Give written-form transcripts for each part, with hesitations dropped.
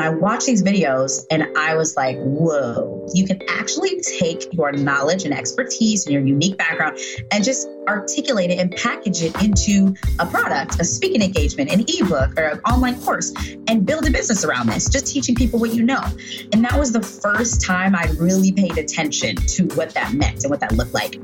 I watched these videos and I was like, whoa, you can actually take your knowledge and expertise and your unique background and just articulate it and package it into a product, a speaking engagement, an ebook, or an online course, and build a business around this, just teaching people what you know. And that was the first time I really paid attention to what that meant and what that looked like.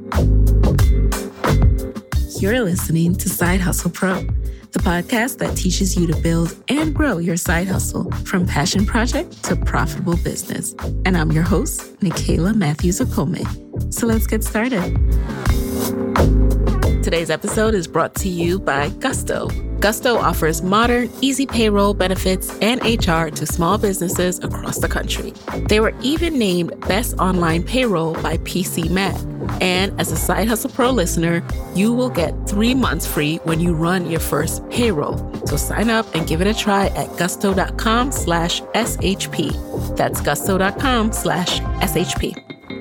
You're listening to Side Hustle Pro, the podcast that teaches you to build and grow your side hustle from passion project to profitable business. And I'm your host, Nicaila Matthews-Okome. So let's get started. Today's episode is brought to you by Gusto. Gusto offers modern, easy payroll, benefits, and HR to small businesses across the country. They were even named Best Online Payroll by PCMag. And as a Side Hustle Pro listener, you will get 3 months free when you run your first payroll. So sign up and give it a try at gusto.com/SHP. That's gusto.com/SHP.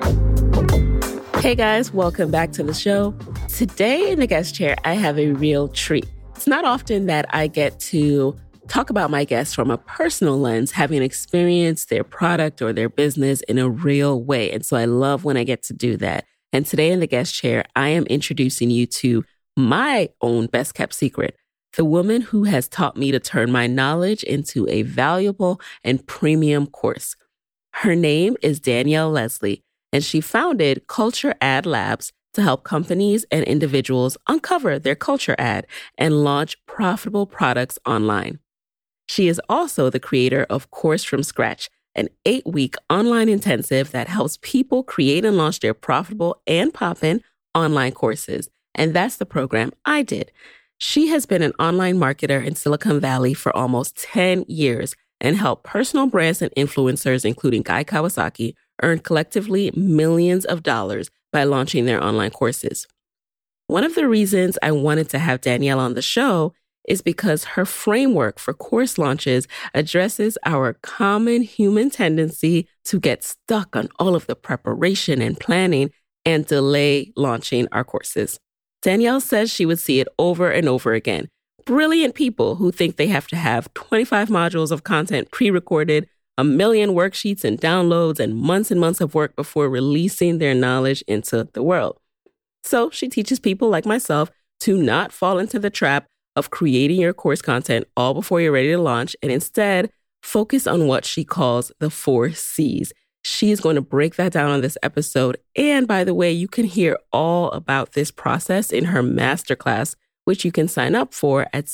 Hey guys, welcome back to the show. Today in the guest chair, I have a real treat. It's not often that I get to talk about my guests from a personal lens, having experienced their product or their business in a real way. And so I love when I get to do that. And today in the guest chair, I am introducing you to my own best kept secret, the woman who has taught me to turn my knowledge into a valuable and premium course. Her name is Danielle Leslie, and she founded Culture Ad Labs to help companies and individuals uncover their culture ad and launch profitable products online. She is also the creator of Course from Scratch, an 8-week online intensive that helps people create and launch their profitable and poppin' online courses. And that's the program I did. She has been an online marketer in Silicon Valley for almost 10 years and helped personal brands and influencers, including Guy Kawasaki, earn collectively millions of dollars by launching their online courses. One of the reasons I wanted to have Danielle on the show is because her framework for course launches addresses our common human tendency to get stuck on all of the preparation and planning and delay launching our courses. Danielle says she would see it over and over again. Brilliant people who think they have to have 25 modules of content pre-recorded, 1 million worksheets and downloads, and months of work before releasing their knowledge into the world. So she teaches people like myself to not fall into the trap of creating your course content all before you're ready to launch, and instead focus on what she calls the 4 C's. She's going to break that down on this episode. And by the way, you can hear all about this process in her masterclass, which you can sign up for at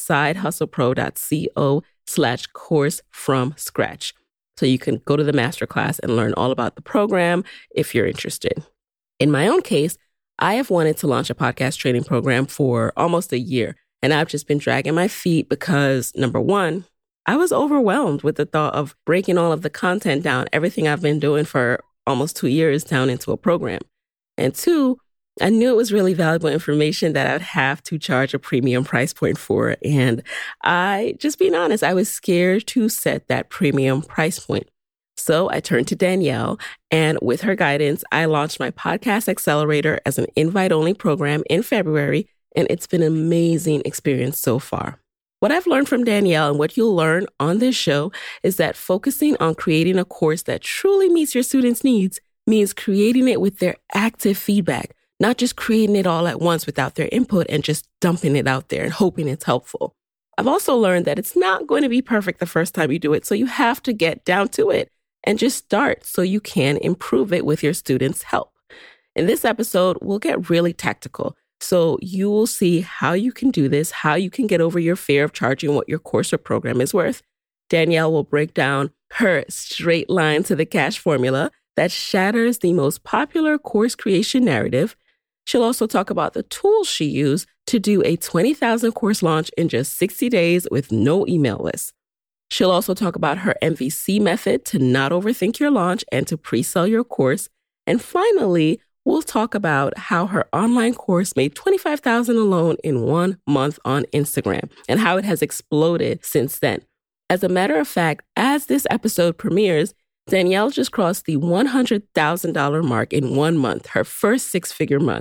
sidehustlepro.co/course-from-scratch. So you can go to the masterclass and learn all about the program if you're interested. In my own case, I have wanted to launch a podcast training program for almost a year. And I've just been dragging my feet because, number one, I was overwhelmed with the thought of breaking all of the content down, everything I've been doing for almost 2 years down into a program. And two, I knew it was really valuable information that I'd have to charge a premium price point for. And just being honest, I was scared to set that premium price point. So I turned to Danielle, and with her guidance, I launched my Podcast Accelerator as an invite-only program in February, and it's been an amazing experience so far. What I've learned from Danielle and what you'll learn on this show is that focusing on creating a course that truly meets your students' needs means creating it with their active feedback, not just creating it all at once without their input and just dumping it out there and hoping it's helpful. I've also learned that it's not going to be perfect the first time you do it, so you have to get down to it and just start so you can improve it with your students' help. In this episode, we'll get really tactical. So you will see how you can do this, how you can get over your fear of charging what your course or program is worth. Danielle will break down her straight line to the cash formula that shatters the most popular course creation narrative. She'll also talk about the tools she used to do a 20,000 course launch in just 60 days with no email list. She'll also talk about her MVC method to not overthink your launch and to pre-sell your course. And finally, we'll talk about how her online course made $25,000 alone in 1 month on Instagram and how it has exploded since then. As a matter of fact, as this episode premieres, Danielle just crossed the $100,000 mark in 1 month, her first 6-figure month.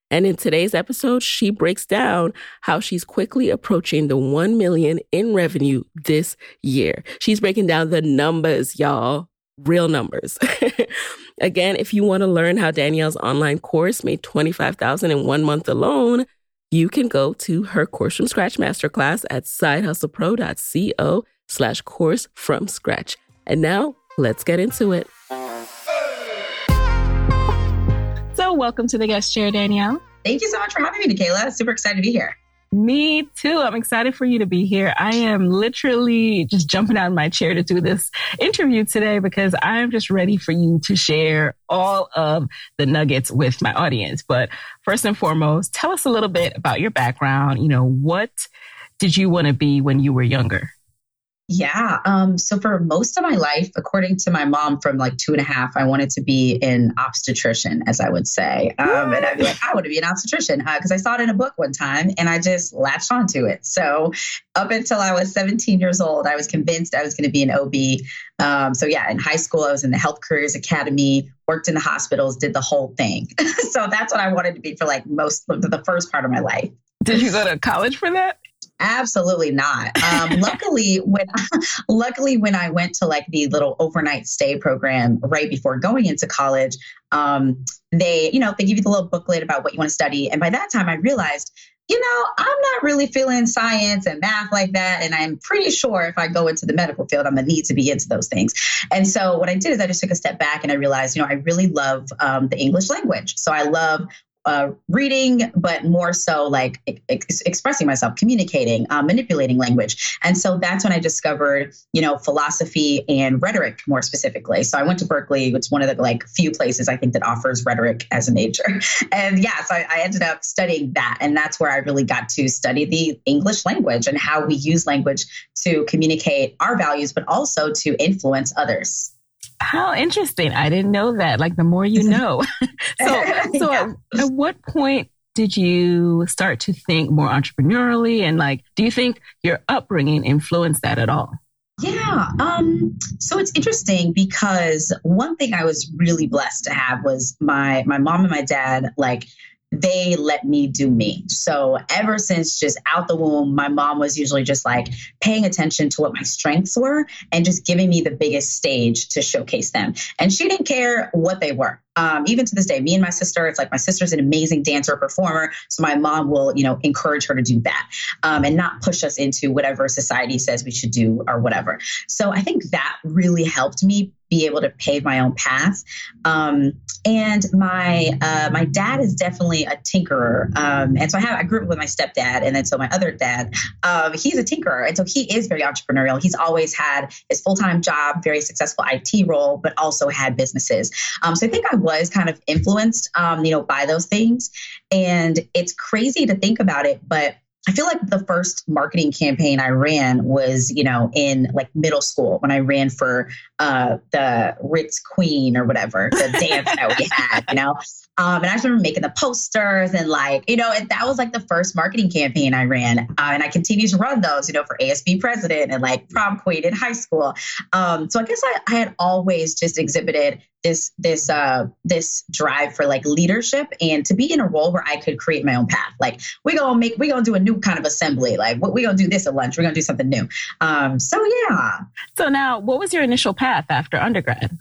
And in today's episode, she breaks down how she's quickly approaching the 1 million in revenue this year. She's breaking down the numbers, y'all. Real numbers. Again, if you want to learn how Danielle's online course made $25,000 in 1 month alone, you can go to her Course from Scratch masterclass at sidehustlepro.co/course from scratch. And now let's get into it. So welcome to the guest chair, Danielle. Thank you so much for having me, Nicaila. Super excited to be here. Me too. I'm excited for you to be here. I am literally just jumping out of my chair to do this interview today because I'm just ready for you to share all of the nuggets with my audience. But first and foremost, tell us a little bit about your background. What did you want to be when you were younger? Yeah. So for most of my life, according to my mom from like 2.5, I wanted to be an obstetrician, as I would say. And I'd be like, I want to be an obstetrician because I saw it in a book one time and I just latched onto it. So up until I was 17 years old, I was convinced I was going to be an OB. So yeah, in high school, I was in the Health Careers Academy, worked in the hospitals, did the whole thing. So that's what I wanted to be for like most of the first part of my life. Did you go to college for that? Absolutely not. Luckily, when I went to like the little overnight stay program right before going into college, they give you the little booklet about what you want to study. And by that time I realized, I'm not really feeling science and math like that. And I'm pretty sure if I go into the medical field, I'm going to need to be into those things. And so what I did is I just took a step back and I realized, I really love the English language. So I love reading, but more so like expressing myself, communicating, manipulating language. And so that's when I discovered, philosophy and rhetoric more specifically. So I went to Berkeley. It's one of the few places I think that offers rhetoric as a major. And yeah, so I ended up studying that. And that's where I really got to study the English language and how we use language to communicate our values, but also to influence others. How interesting. I didn't know that. Like the more you know. So at what point did you start to think more entrepreneurially? And do you think your upbringing influenced that at all? Yeah. So it's interesting because one thing I was really blessed to have was my mom and my dad, they let me do me. So ever since just out the womb, my mom was usually just paying attention to what my strengths were and just giving me the biggest stage to showcase them. And she didn't care what they were. Even to this day, me and my sister, it's my sister's an amazing dancer, performer. So my mom will, encourage her to do that and not push us into whatever society says we should do or whatever. So I think that really helped me be able to pave my own path. And my dad is definitely a tinkerer. And so I grew up with my stepdad. And then so my other dad, he's a tinkerer. And so he is very entrepreneurial. He's always had his full-time job, very successful IT role, but also had businesses. So I think I was kind of influenced, by those things. And it's crazy to think about it, but I feel like the first marketing campaign I ran was, in middle school when I ran for the Ritz Queen or whatever, the dance that we had, And I just remember making the posters and and that was the first marketing campaign I ran. And I continued to run those, for ASB president and prom queen in high school. So I guess I had always just exhibited this drive for leadership and to be in a role where I could create my own path. We're going to do a new kind of assembly. We're going to do this at lunch. We're going to do something new. So yeah. So now what was your initial path after undergrad?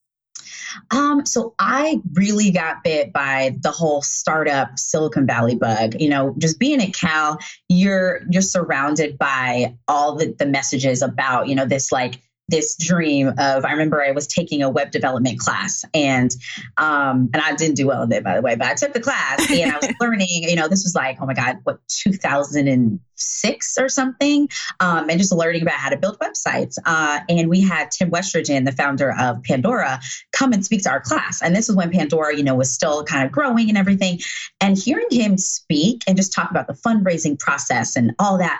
So I really got bit by the whole startup Silicon Valley bug. Just being at Cal, you're surrounded by all the messages about, this dream of, I remember I was taking a web development class and I didn't do well in it, by the way, but I took the class and I was learning, this was 2006 or something. And just learning about how to build websites. And we had Tim Westridgen, the founder of Pandora, come and speak to our class. And this is when Pandora, was still kind of growing and everything. And hearing him speak and just talk about the fundraising process and all that,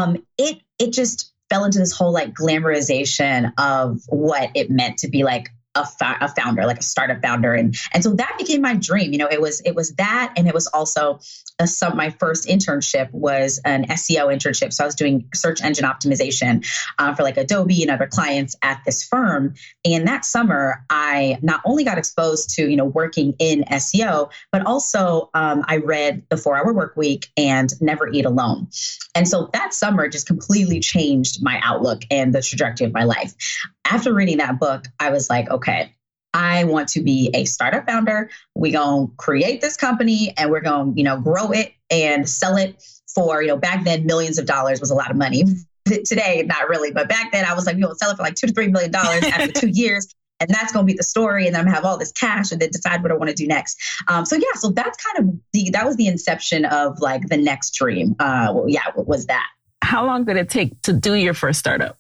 it just fell into this whole glamorization of what it meant to be a founder, like a startup founder. And so that became my dream. It was that. And it was also my first internship was an SEO internship. So I was doing search engine optimization for like Adobe and other clients at this firm. And that summer, I not only got exposed to, working in SEO, but also I read The 4 Hour Workweek and Never Eat Alone. And so that summer just completely changed my outlook and the trajectory of my life. After reading that book, I was like, okay, I want to be a startup founder. We're going to create this company and we're going to, grow it and sell it for, back then, millions of dollars was a lot of money. Today, not really. But back then I was like, sell it for like $2 to $3 million after 2 years. And that's going to be the story. And then I'm going to have all this cash and then decide what I want to do next. So that's kind of that was the inception of like the next dream. What was that? How long did it take to do your first startup?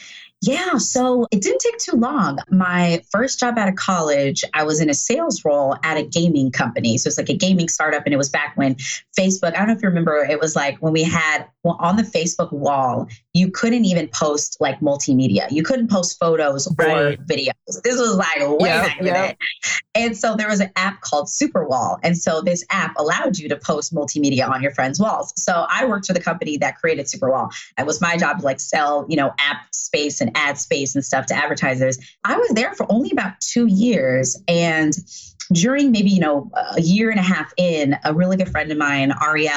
Yeah, so it didn't take too long. My first job out of college, I was in a sales role at a gaming company. So it's like a gaming startup. And it was back when Facebook, I don't know if you remember, it was like when we had on the Facebook wall, you couldn't even post like multimedia. You couldn't post photos or videos. This was like way back in the day. And so there was an app called Superwall. And so this app allowed you to post multimedia on your friends' walls. So I worked for the company that created Superwall. It was my job to like sell, app space and ad space and stuff to advertisers. I was there for only about 2 years. And during maybe, a year and a half in, a really good friend of mine,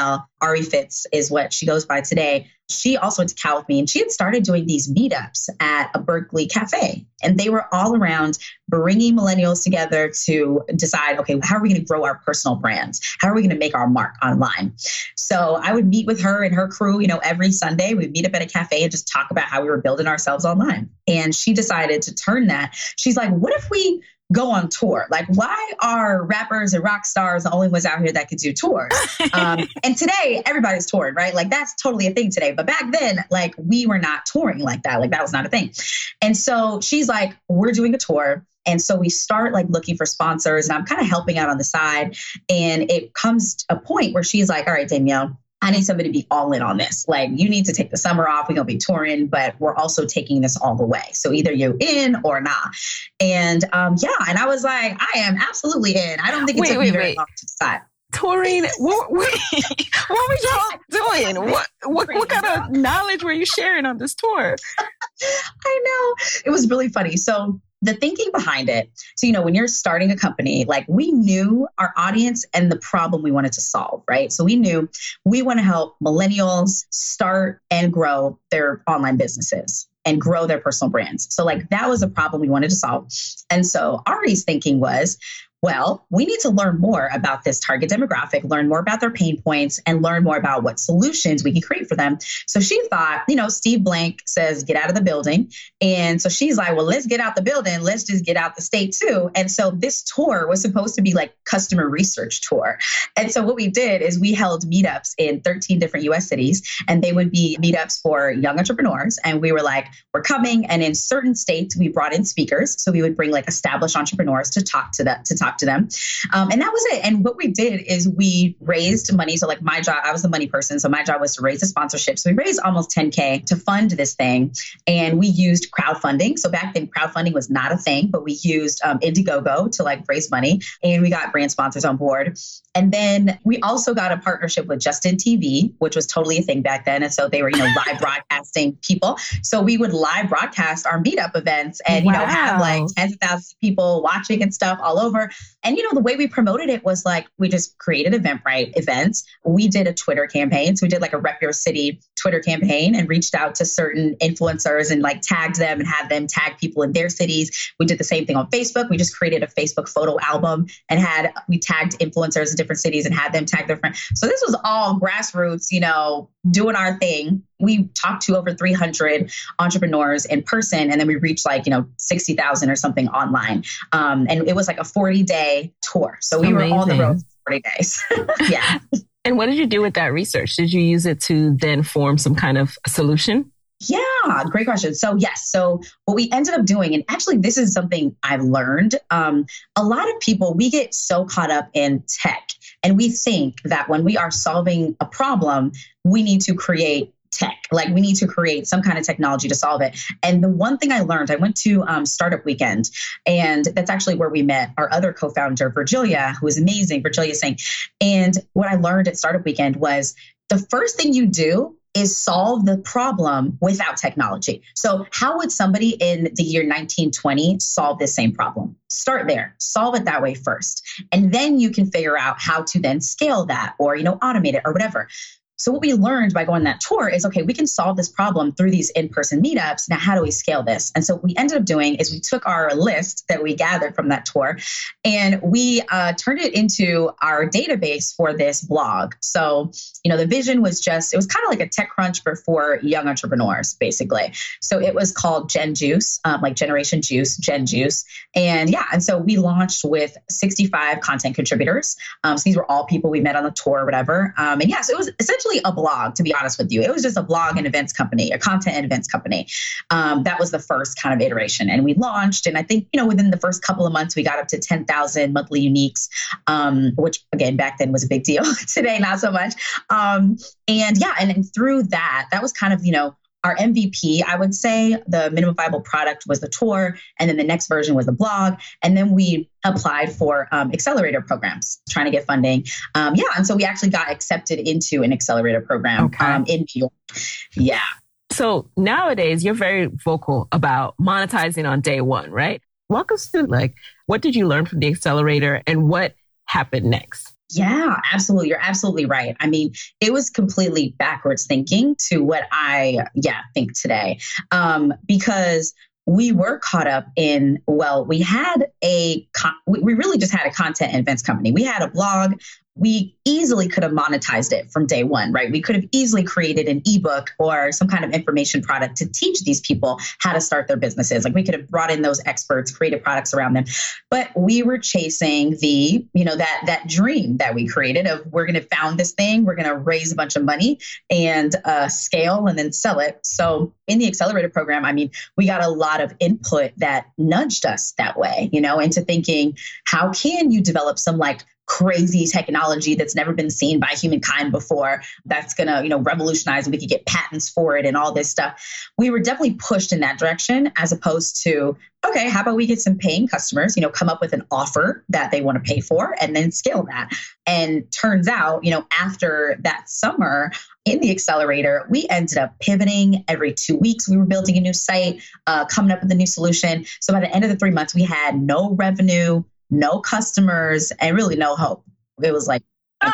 Ari Fitz is what she goes by today. She also went to Cal with me and she had started doing these meetups at a Berkeley cafe. And they were all around bringing millennials together to decide, okay, how are we going to grow our personal brands? How are we going to make our mark online? So I would meet with her and her crew, every Sunday. We'd meet up at a cafe and just talk about how we were building ourselves online. And she decided to turn that. She's like, what if we go on tour? Like, why are rappers and rock stars the only ones out here that could do tours? And today, everybody's touring, right? Like, that's totally a thing today. But back then, like, we were not touring like that. Like, that was not a thing. And so she's like, we're doing a tour. And so we start like looking for sponsors and I'm kind of helping out on the side. And it comes to a point where she's like, all right, Danielle, I need somebody to be all in on this. Like, you need to take the summer off. We're going to be touring, but we're also taking this all the way. So either you in or not. And and I was like, I am absolutely in. I don't think it took me very long to decide. Touring? What were y'all doing? What kind of knowledge were you sharing on this tour? I know. It was really funny. So the thinking behind it, so, when you're starting a company, like we knew our audience and the problem we wanted to solve, right? So we knew we want to help millennials start and grow their online businesses and grow their personal brands. So like that was a problem we wanted to solve. And so Ari's thinking was, well, we need to learn more about this target demographic, learn more about their pain points, and learn more about what solutions we can create for them. So she thought, Steve Blank says, get out of the building. And so she's like, well, let's get out the building. Let's just get out the state too. And so this tour was supposed to be like customer research tour. And so what we did is we held meetups in 13 different US cities, and they would be meetups for young entrepreneurs. And we were like, we're coming. And in certain states, we brought in speakers. So we would bring like established entrepreneurs to talk to them. And that was it. And what we did is we raised money. So like my job, I was the money person. So my job was to raise the sponsorship. So we raised almost 10K to fund this thing. And we used crowdfunding. So back then crowdfunding was not a thing, but we used Indiegogo to like raise money, and we got brand sponsors on board. And then we also got a partnership with Justin TV, which was totally a thing back then. And so they were, live broadcasting people. So we would live broadcast our meetup events and, have like tens of thousands of people watching and stuff all over. And, the way we promoted it was like, we just created Eventbrite events. We did a Twitter campaign. So we did like a Rep Your City Twitter campaign and reached out to certain influencers and like tagged them and had them tag people in their cities. We did the same thing on Facebook. We just created a Facebook photo album and we tagged influencers in different cities and had them tag their friends. So this was all grassroots, doing our thing. We talked to over 300 entrepreneurs in person, and then we reached like, 60,000 or something online. And it was like a 40-day tour. So we were on the road for 40 days. Yeah. And what did you do with that research? Did you use it to then form some kind of solution? Yeah, great question. So yes. So what we ended up doing, and actually this is something I've learned, a lot of people, we get so caught up in tech and we think that when we are solving a problem, we need to create tech. Like we need to create some kind of technology to solve it. And the one thing I learned, I went to Startup Weekend, and that's actually where we met our other co-founder, Virgilia, who is amazing, Virgilia Singh. And what I learned at Startup Weekend was the first thing you do is solve the problem without technology. So how would somebody in the year 1920 solve this same problem? Start there, solve it that way first. And then you can figure out how to then scale that or, automate it or whatever. So what we learned by going on that tour is, okay, we can solve this problem through these in-person meetups. Now, how do we scale this? And so what we ended up doing is we took our list that we gathered from that tour and we turned it into our database for this blog. So, the vision was it was kind of like a TechCrunch, but for young entrepreneurs, basically. So it was called Gen Juice, like Generation Juice, Gen Juice. And so we launched with 65 content contributors. So these were all people we met on the tour or whatever. So it was essentially a blog, to be honest with you. It was just a blog and events company, a content and events company. That was the first kind of iteration. And we launched, and I think, within the first couple of months, we got up to 10,000 monthly uniques, which again, back then was a big deal. Today, not so much. And then through that was kind of, our MVP. I would say the minimum viable product was the tour. And then the next version was the blog. And then we applied for accelerator programs, trying to get funding. And so we actually got accepted into an accelerator program in New York. Yeah. So nowadays, you're very vocal about monetizing on day one, right? Walk us through, what did you learn from the accelerator and what happened next? Yeah, absolutely. You're absolutely right. I mean, it was completely backwards thinking to what I think today, because we were caught up in, we had we really just had a content and events company. We had a blog. We easily could have monetized it from day one, right? We could have easily created an ebook or some kind of information product to teach these people how to start their businesses. Like we could have brought in those experts, created products around them. But we were chasing the, that dream that we created of we're going to found this thing, we're going to raise a bunch of money and scale and then sell it. So in the accelerator program, I mean, we got a lot of input that nudged us that way, into thinking, how can you develop some crazy technology that's never been seen by humankind before that's going to, revolutionize, and we could get patents for it and all this stuff. We were definitely pushed in that direction as opposed to, okay, how about we get some paying customers, come up with an offer that they want to pay for and then scale that. And turns out, after that summer in the accelerator, we ended up pivoting every 2 weeks. We were building a new site, coming up with a new solution. So by the end of the 3 months, we had no revenue, no customers, and really no hope. It was it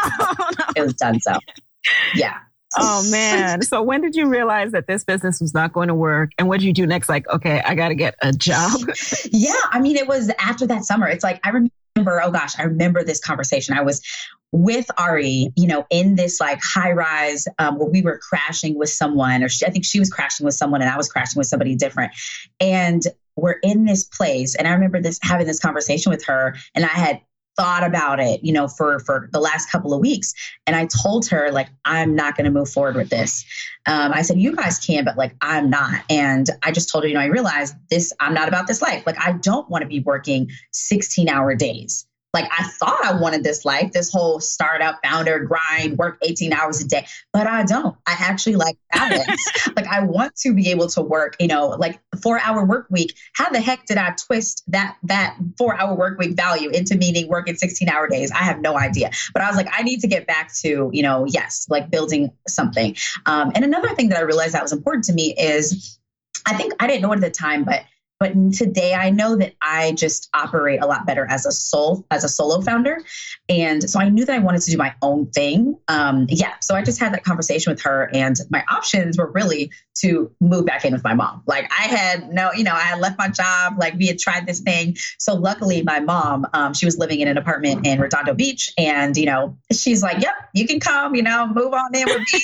was done. So, yeah. Oh, man. So when did you realize that this business was not going to work? And what did you do next? Okay, I got to get a job. Yeah. I mean, it was after that summer. It's I remember this conversation. I was with Ari, in this high rise where we were crashing with someone, or I think she was crashing with someone and I was crashing with somebody different. And we're in this place. And I remember having this conversation with her, and I had thought about it, for the last couple of weeks. And I told her, I'm not going to move forward with this. I said, you guys can, but I'm not. And I just told her, I realized I'm not about this life. I don't want to be working 16-hour days. I thought I wanted this life, this whole startup founder grind, work 18 hours a day, but I don't. I actually like balance. I want to be able to work, a 4-hour work week. How the heck did I twist that 4-hour work week value into meaning working 16-hour days? I have no idea. But I was I need to get back to, building something. And another thing that I realized that was important to me is, I think I didn't know it at the time, but today I know that I just operate a lot better as a solo founder. And so I knew that I wanted to do my own thing. So I just had that conversation with her, and my options were really to move back in with my mom. I had I had left my job, we had tried this thing. So luckily my mom, she was living in an apartment in Redondo Beach, and, she's yep, you can come, move on in with me.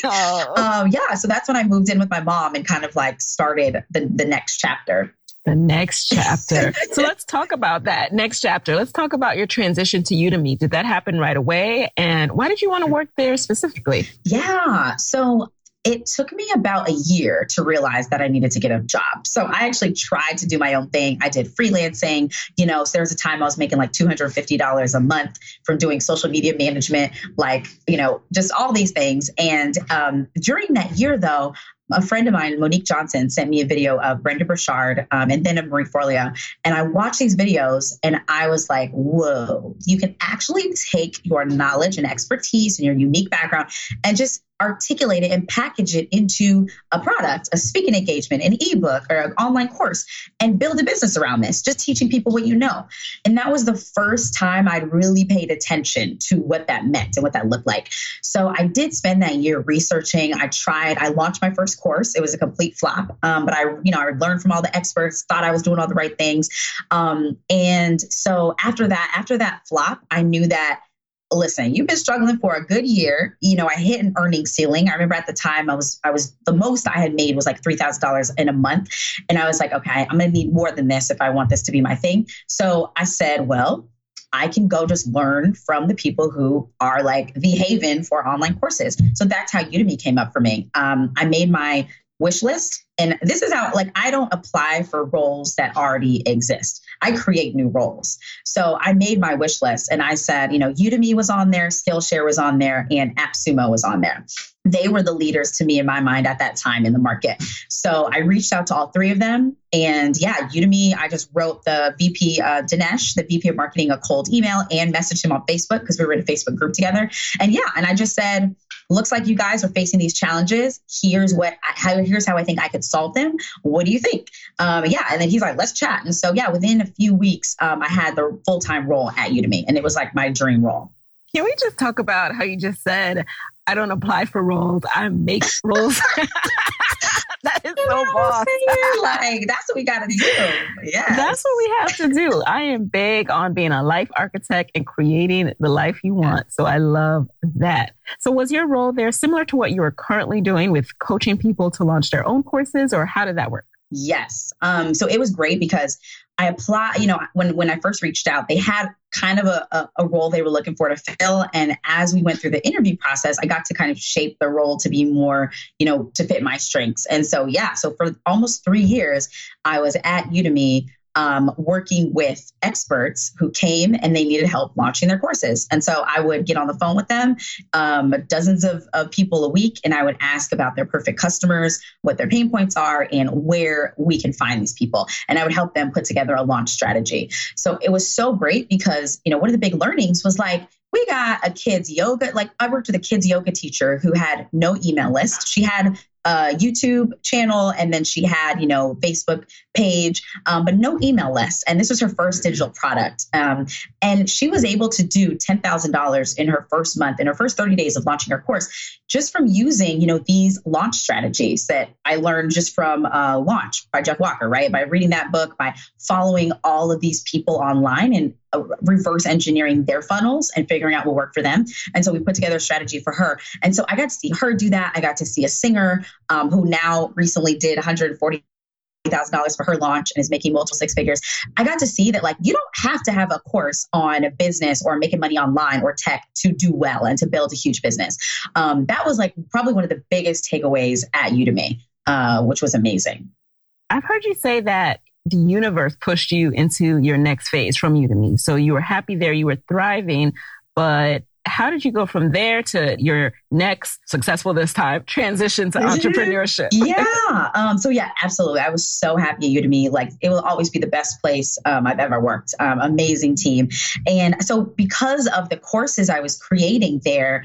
So that's when I moved in with my mom and kind of started the next chapter. The next chapter. So let's talk about that next chapter. Let's talk about your transition to Udemy. Did that happen right away? And why did you want to work there specifically? Yeah. So It took me about a year to realize that I needed to get a job. So I actually tried to do my own thing. I did freelancing, so there was a time I was making like $250 a month from doing social media management, just all these things. And during that year, though, a friend of mine, Monique Johnson, sent me a video of Brenda Burchard and then of Marie Forleo. And I watched these videos and I was like, whoa, you can actually take your knowledge and expertise and your unique background and just articulate it and package it into a product, a speaking engagement, an ebook, or an online course, and build a business around this, just teaching people what you know. And that was the first time I'd really paid attention to what that meant and what that looked like. So I did spend that year researching. I launched my first course. It was a complete flop. But I learned from all the experts, thought I was doing all the right things. And so after that flop, I knew that, listen, you've been struggling for a good year. I hit an earnings ceiling. I remember at the time I was the most I had made was like $3,000 in a month. And I was like, okay, I'm going to need more than this if I want this to be my thing. So I said, well, I can go just learn from the people who are like the haven for online courses. So that's how Udemy came up for me. I made my wish list. And this is how, I don't apply for roles that already exist. I create new roles. So I made my wish list and I said, Udemy was on there, Skillshare was on there, and AppSumo was on there. They were the leaders to me in my mind at that time in the market. So I reached out to all three of them. And Udemy, I just wrote the VP, Dinesh, the VP of marketing, a cold email and messaged him on Facebook because we were in a Facebook group together. And I just said, looks like you guys are facing these challenges. Here's how I think I could solve them. What do you think? And then he's like, let's chat. And so, within a few weeks, I had the full-time role at Udemy and it was like my dream role. Can we just talk about how you just said, I don't apply for roles, I make roles? That is so boss. That's what we got to do. Yeah. That's what we have to do. I am big on being a life architect and creating the life you want. So I love that. So was your role there similar to what you are currently doing with coaching people to launch their own courses, or how did that work? Yes. So it was great because I applied, when I first reached out, they had kind of a role they were looking for to fill. And as we went through the interview process, I got to kind of shape the role to be more, to fit my strengths. And so, so for almost 3 years, I was at Udemy working with experts who came and they needed help launching their courses. And so I would get on the phone with them, dozens of people a week, and I would ask about their perfect customers, what their pain points are, and where we can find these people. And I would help them put together a launch strategy. So it was so great because, one of the big learnings was we got a kids yoga. I worked with a kids yoga teacher who had no email list. She had a YouTube channel and then she had, Facebook page, but no email list. And this was her first digital product. And she was able to do $10,000 in her first month, in her first 30 days of launching her course, just from using, these launch strategies that I learned just from Launch by Jeff Walker, right? By reading that book, by following all of these people online and reverse engineering their funnels and figuring out what worked for them. And so we put together a strategy for her. And so I got to see her do that. I got to see a singer who now recently did $140,000 for her launch and is making multiple six figures. I got to see that you don't have to have a course on business or making money online or tech to do well and to build a huge business. That was probably one of the biggest takeaways at Udemy, which was amazing. I've heard you say that the universe pushed you into your next phase from Udemy. So you were happy there, you were thriving, but how did you go from there to your next successful this time transition to entrepreneurship? Absolutely. I was so happy at Udemy. It will always be the best place I've ever worked. Amazing team. And so because of the courses I was creating there,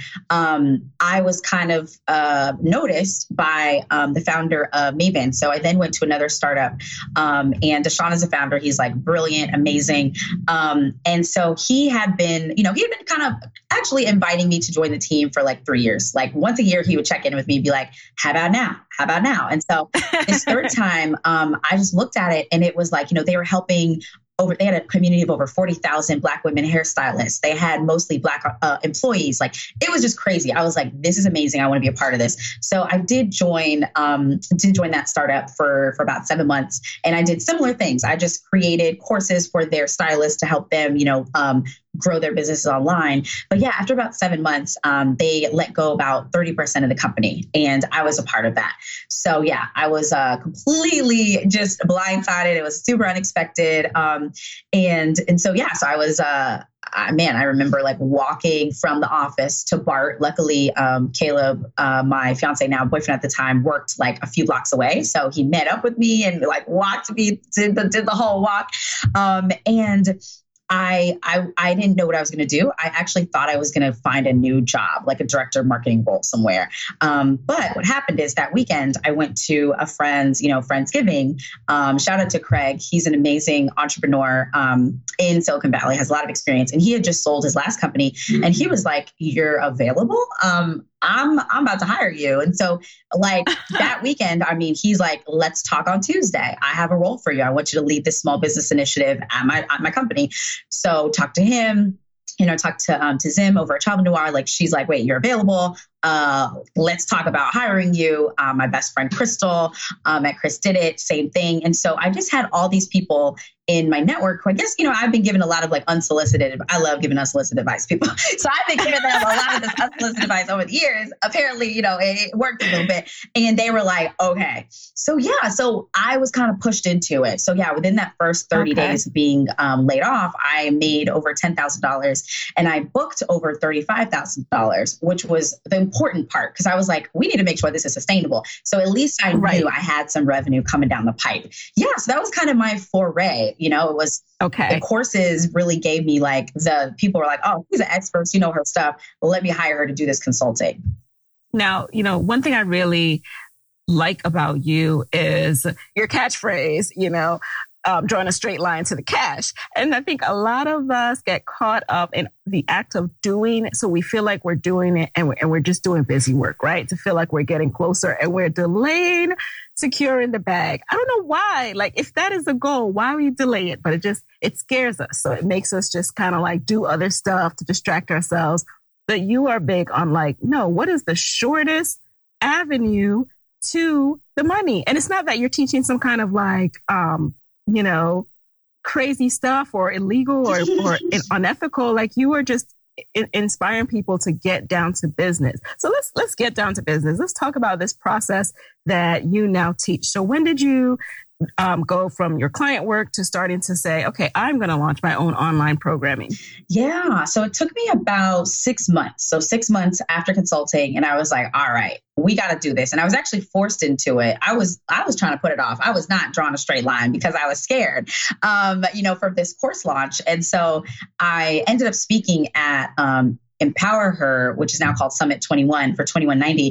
I was kind of noticed by the founder of Maven. So I then went to another startup and Deshaun is a founder. He's brilliant, amazing. And so he had been kind of actually inviting me to join the team for 3 years. Once a year, he would check in with me and be like, how about now? How about now? And so this third time, I just looked at it and it was they were helping they had a community of over 40,000 Black women hairstylists. They had mostly Black employees. It was just crazy. I was like, this is amazing. I want to be a part of this. So I did join that startup for about 7 months. And I did similar things. I just created courses for their stylists to help them, grow their businesses online. But yeah, after about 7 months, they let go about 30% of the company. And I was a part of that. So yeah, I was completely just blindsided. It was super unexpected. And so, yeah, so I was, I remember like walking from the office to BART. Luckily, Caleb, my fiance, now boyfriend at the time, worked like a few blocks away. So he met up with me and like walked me, did the whole walk. And I didn't know what I was going to do. I actually thought I was going to find a new job, like a director of marketing role somewhere. But what happened is that weekend I went to a friend's, Friendsgiving. Shout out to Craig. He's an amazing entrepreneur in Silicon Valley, has a lot of experience. And he had just sold his last company. And he was like, "You're available? I'm about to hire you." And so like that weekend, he's like, "Let's talk on Tuesday. I have a role for you. I want you to lead this small business initiative at my company." So talk to him, talk to Zim over at Travel Noir. Like, she's like, "Wait, you're available? Let's talk about hiring you." My best friend, Crystal, at Chris Did It, same thing. And so I just had all these people in my network who I guess, I've been given a lot of like unsolicited, I love giving unsolicited advice, people. So I've been giving them a lot of this unsolicited advice over the years. Apparently, it worked a little bit. And they were like, okay. So yeah, so I was kind of pushed into it. So yeah, within that first 30 days of being laid off, I made over $10,000 and I booked over $35,000, which was the important part, because I was like, we need to make sure this is sustainable. So at least I knew I had some revenue coming down the pipe. Yeah, so that was kind of my foray. It was the courses really gave me like, the people were like, "Oh, she's an expert, her stuff. Well, let me hire her to do this consulting." Now, one thing I really like about you is your catchphrase, drawing a straight line to the cash. And I think a lot of us get caught up in the act of doing, so we feel like we're doing it and we're just doing busy work, right? To feel like we're getting closer and we're delaying securing the bag. I don't know why. Like, if that is the goal, why we delay it? But it scares us. So it makes us just kind of like do other stuff to distract ourselves. But you are big on like, no, what is the shortest avenue to the money? And it's not that you're teaching some kind of like, crazy stuff or illegal or unethical. Like, you are just inspiring people to get down to business. So let's get down to business. Let's talk about this process that you now teach. So when did you go from your client work to starting to say, okay, I'm going to launch my own online programming? Yeah. So it took me about 6 months. So 6 months after consulting, and I was like, all right, we got to do this. And I was actually forced into it. I was trying to put it off. I was not drawing a straight line because I was scared, for this course launch. And so I ended up speaking at, Empower Her, which is now called Summit 21 for 2190.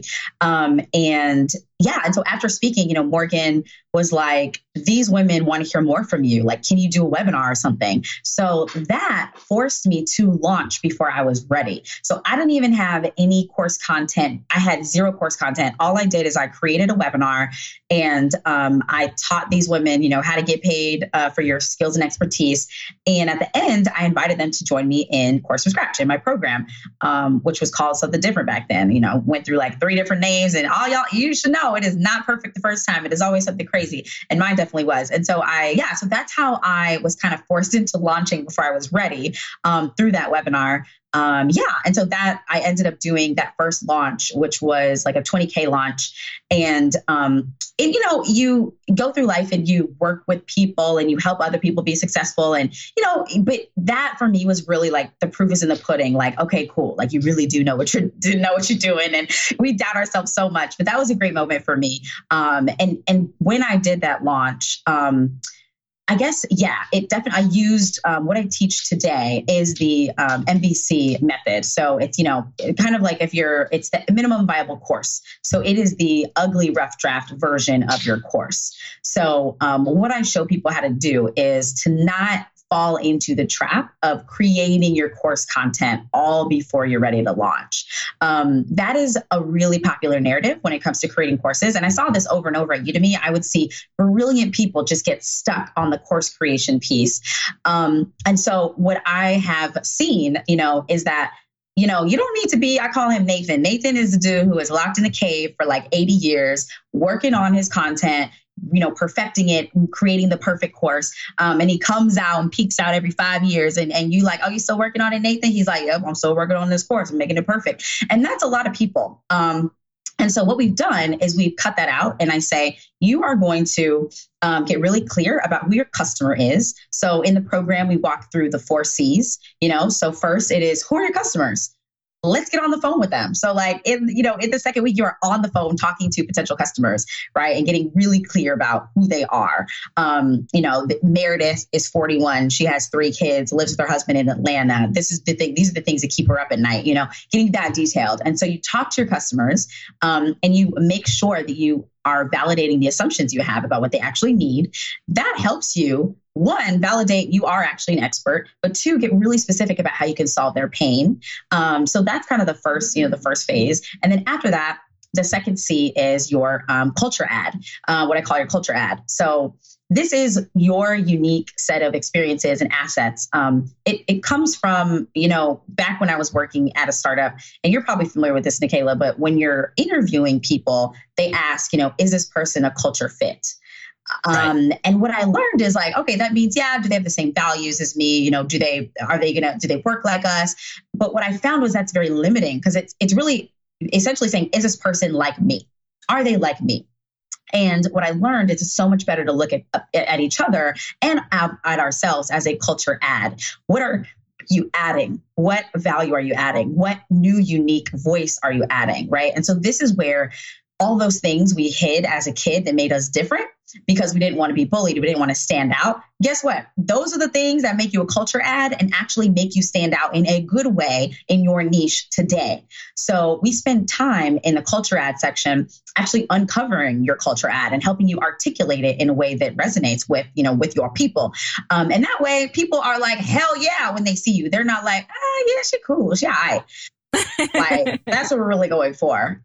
And so after speaking, Morgan was like, "These women want to hear more from you. Like, can you do a webinar or something?" So that forced me to launch before I was ready. So I didn't even have any course content. I had zero course content. All I did is I created a webinar and I taught these women, how to get paid for your skills and expertise. And at the end, I invited them to join me in Course from Scratch in my program, which was called something different back then. Went through like 3 different names, and all y'all, you should know it is not perfect the first time. It is always something crazy. And mine definitely was. And so so that's how I was kind of forced into launching before I was ready through that webinar. And so that I ended up doing that first launch, which was like a 20K launch. And, you go through life and you work with people and you help other people be successful. And, but that for me was really like the proof is in the pudding. Like, okay, cool. Like, you really do know what you're doing. And we doubt ourselves so much, but that was a great moment for me. And when I did that launch, I guess, it definitely, I used what I teach today is the MVC method. So it's, kind of like it's the minimum viable course. So it is the ugly rough draft version of your course. So what I show people how to do is to not fall into the trap of creating your course content all before you're ready to launch. That is a really popular narrative when it comes to creating courses. And I saw this over and over at Udemy. I would see brilliant people just get stuck on the course creation piece. And so what I have seen, is that you don't need to be, I call him Nathan. Nathan is a dude who is locked in a cave for like 80 years, working on his content, perfecting it, creating the perfect course. And he comes out and peeks out every 5 years and you like, oh, you still working on it, Nathan? He's like, yep, I'm still working on this course. I'm making it perfect. And that's a lot of people. And so what we've done is we've cut that out. And I say, you are going to get really clear about who your customer is. So in the program, we walk through the 4 C's, so first it is, who are your customers? Let's get on the phone with them. So like in the second week, you are on the phone talking to potential customers, right? And getting really clear about who they are. Meredith is 41. She has 3 kids, lives with her husband in Atlanta. This is the thing. These are the things that keep her up at night, getting that detailed. And so you talk to your customers and you make sure that you are validating the assumptions you have about what they actually need. That helps you, 1, validate you are actually an expert, but 2, get really specific about how you can solve their pain. So that's kind of the first phase. And then after that, the second C is your culture ad, what I call your culture ad. So this is your unique set of experiences and assets. It comes from, back when I was working at a startup, and you're probably familiar with this, Nicaila, but when you're interviewing people, they ask, is this person a culture fit? Right. And what I learned is like, okay, that means, do they have the same values as me? Do they work like us? But what I found was that's very limiting because it's really essentially saying, is this person like me? Are they like me? And what I learned is it's so much better to look at each other and at ourselves as a culture ad. What are you adding? What value are you adding? What new unique voice are you adding? Right. And so this is where all those things we hid as a kid that made us different because we didn't want to be bullied, we didn't want to stand out. Guess what? Those are the things that make you a culture ad and actually make you stand out in a good way in your niche today. So we spend time in the culture ad section actually uncovering your culture ad and helping you articulate it in a way that resonates with your people. And that way people are like, hell yeah, when they see you. They're not like, yeah, she cool. She all right. Like, that's what we're really going for.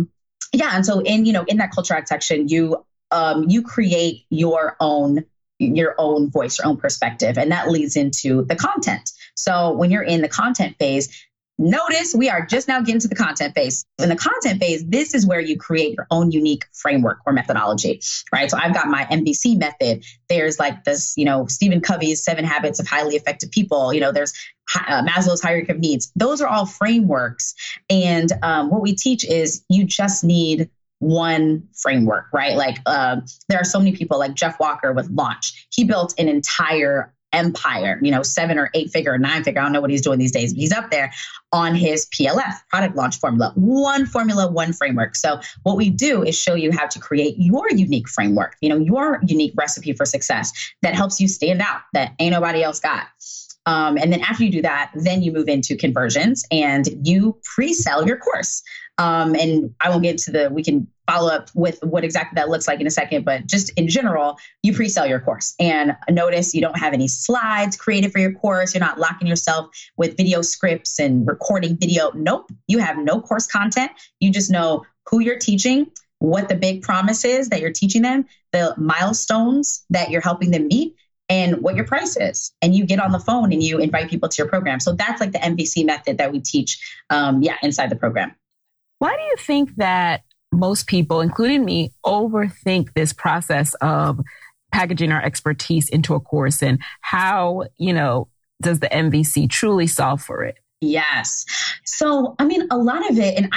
And so in that culture ad section, you create your own voice, your own perspective, and that leads into the content. So when you're in the content phase, notice we are just now getting to the content phase. In the content phase, this is where you create your own unique framework or methodology, right? So I've got my MVC method. There's like this, Stephen Covey's 7 Habits of Highly Effective People. There's Maslow's hierarchy of needs. Those are all frameworks. And what we teach is you just need one framework, right? Like there are so many people like Jeff Walker with Launch. He built an entire empire, 7 or 8 figure or 9 figure. I don't know what he's doing these days, but he's up there on his PLF, product launch formula, one framework. So what we do is show you how to create your unique framework, your unique recipe for success that helps you stand out, that ain't nobody else got. And then after you do that, then you move into conversions and you pre-sell your course. And I won't get into we can follow up with what exactly that looks like in a second, but just in general, you pre-sell your course. And notice you don't have any slides created for your course. You're not locking yourself with video scripts and recording video. Nope. You have no course content. You just know who you're teaching, what the big promise is that you're teaching them, the milestones that you're helping them meet, and what your price is. And you get on the phone and you invite people to your program. So that's like the MVC method that we teach inside the program. Why do you think that most people, including me, overthink this process of packaging our expertise into a course, and how, does the MVC truly solve for it? Yes. So, a lot of it, and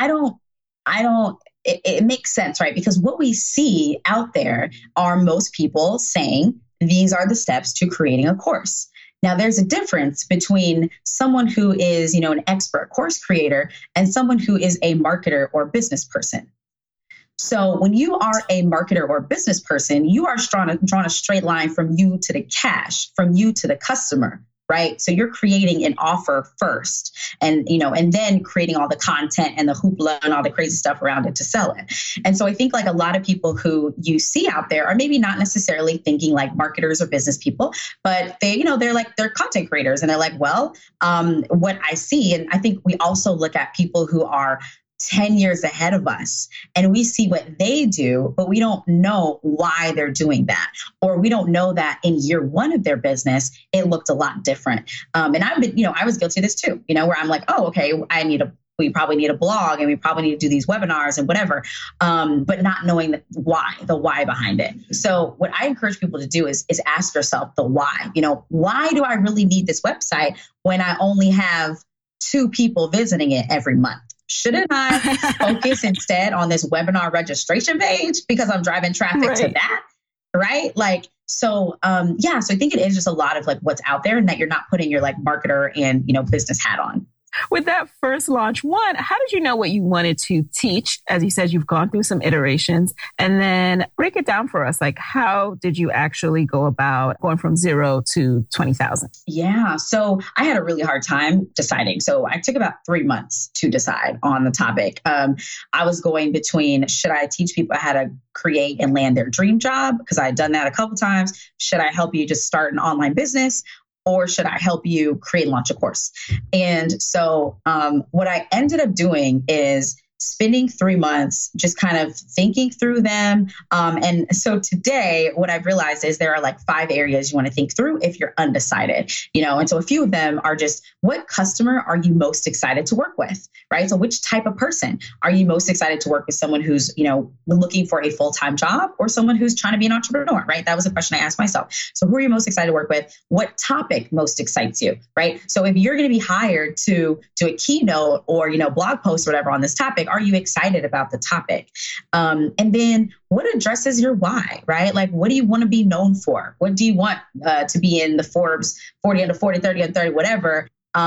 it makes sense, right? Because what we see out there are most people saying, these are the steps to creating a course. Now, there's a difference between someone who is, an expert course creator and someone who is a marketer or business person. So when you are a marketer or business person, you are drawn a straight line from you to the cash, from you to the customer, right? So you're creating an offer first and then creating all the content and the hoopla and all the crazy stuff around it to sell it. And so I think like a lot of people who you see out there are maybe not necessarily thinking like marketers or business people, but they're content creators. And they're like, well, what I see, and I think we also look at people who are 10 years ahead of us and we see what they do, but we don't know why they're doing that. Or we don't know that in year 1 of their business, it looked a lot different. And I was guilty of this too, where I'm like, oh, okay, I need a we probably need a blog, and we probably need to do these webinars and whatever, but not knowing the why behind it. So what I encourage people to do is ask yourself the why. Why do I really need this website when I only have 2 people visiting it every month? Shouldn't I focus instead on this webinar registration page because I'm driving traffic to that? Right? So I think it is just a lot of what's out there, and that you're not putting your marketer and, business hat on. With that first launch, one, how did you know what you wanted to teach? As you said, you've gone through some iterations, and then break it down for us. How did you actually go about going from 0 to 20,000? Yeah. So I had a really hard time deciding. So I took about 3 months to decide on the topic. I was going between, should I teach people how to create and land their dream job? Because I had done that a couple times. Should I help you just start an online business? Or should I help you create and launch a course? And so what I ended up doing is spending 3 months just kind of thinking through them. And so today, what I've realized is there are 5 areas you want to think through if you're undecided, and so a few of them are just, what customer are you most excited to work with, right? So which type of person are you most excited to work with? Someone who's, looking for a full-time job, or someone who's trying to be an entrepreneur, right? That was a question I asked myself. So who are you most excited to work with? What topic most excites you, right? So if you're going to be hired to do a keynote or, blog post or whatever on this topic, are you excited about the topic? And then what addresses your why, right? What do you want to be known for? What do you want to be in the Forbes 40 under 40, 30 under 30, whatever,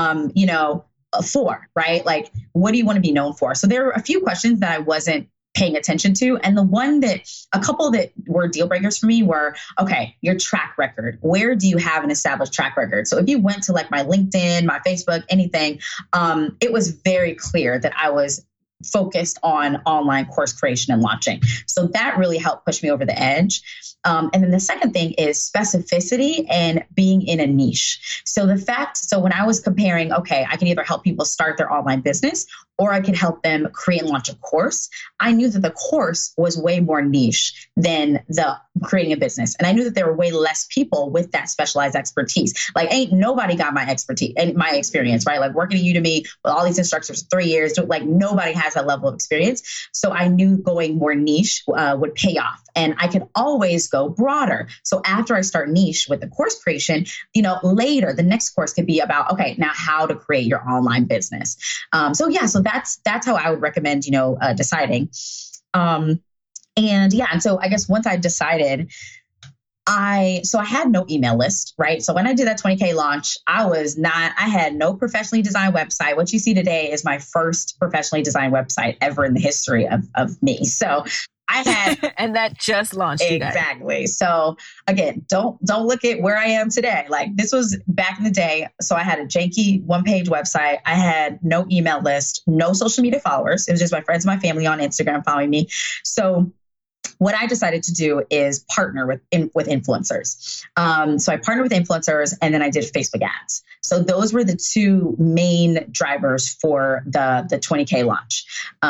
for, right? What do you want to be known for? So there were a few questions that I wasn't paying attention to. And a couple that were deal breakers for me were, okay, your track record. Where do you have an established track record? So if you went to my LinkedIn, my Facebook, anything, it was very clear that I was focused on online course creation and launching. So that really helped push me over the edge. And then the second thing is specificity and being in a niche. So when I was comparing, okay, I can either help people start their online business, or I could help them create and launch a course. I knew that the course was way more niche than the creating a business. And I knew that there were way less people with that specialized expertise. Ain't nobody got my expertise and my experience, right? Working at Udemy with all these instructors for 3 years, nobody has that level of experience. So I knew going more niche would pay off, and I could always go broader. So after I start niche with the course creation, later the next course could be about, okay, now how to create your online business. So that's how I would recommend, deciding. And so I guess once I decided, I had no email list, right? So when I did that 20K launch, I had no professionally designed website. What you see today is my first professionally designed website ever in the history of me. So I had, and that just launched. Exactly. So again, don't look at where I am today. This was back in the day. So I had a janky 1-page website. I had no email list, no social media followers. It was just my friends and my family on Instagram following me. So what I decided to do is partner with influencers. So I partnered with influencers, and then I did Facebook ads. So those were the 2 main drivers for the 20K launch.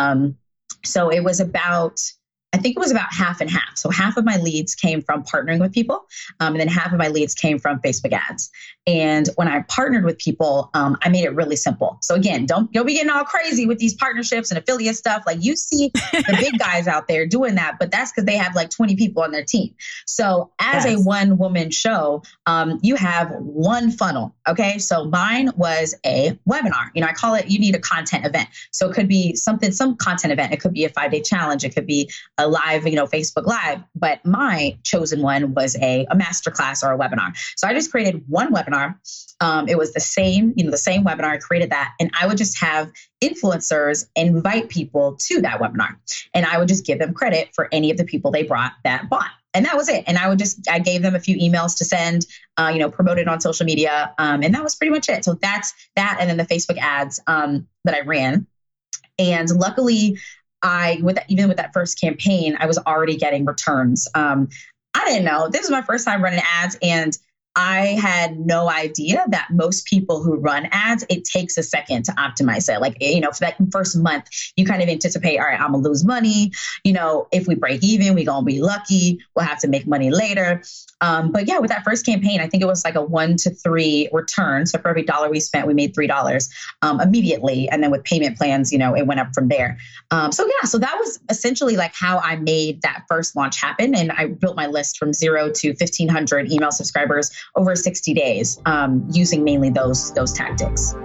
So it was about, I think it was about half and half. So half of my leads came from partnering with people, and then half of my leads came from Facebook ads. And when I partnered with people, I made it really simple. So again, don't be getting all crazy with these partnerships and affiliate stuff. You see the big guys out there doing that, but that's because they have 20 people on their team. So as a one-woman show, you have one funnel. Okay. So mine was a webinar. I call it, you need a content event. So it could be some content event. It could be a 5-day challenge. It could be a live, Facebook Live. But my chosen one was a masterclass or a webinar. So I just created one webinar. It was the same webinar. I created that, and I would just have influencers invite people to that webinar, and I would just give them credit for any of the people they brought. And that was it. And I gave them a few emails to send, promote it on social media. And that was pretty much it. So that's that. And then the Facebook ads that I ran. And luckily, even with that first campaign, I was already getting returns. I didn't know. This was my first time running ads, and I had no idea that most people who run ads, it takes a second to optimize it. Like, for that first month, you kind of anticipate, all right, I'm gonna lose money. If we break even, we're gonna be lucky. We'll have to make money later. But yeah, with that first campaign, I think it was like a 1 to 3 return. So for every $1 we spent, we made $3 immediately. And then with payment plans, it went up from there. So that was essentially like how I made that first launch happen. And I built my list from 0 to 1,500 email subscribers over 60 days, using mainly those tactics.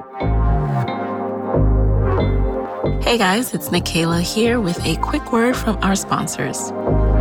Hey guys, it's Nicaila here with a quick word from our sponsors.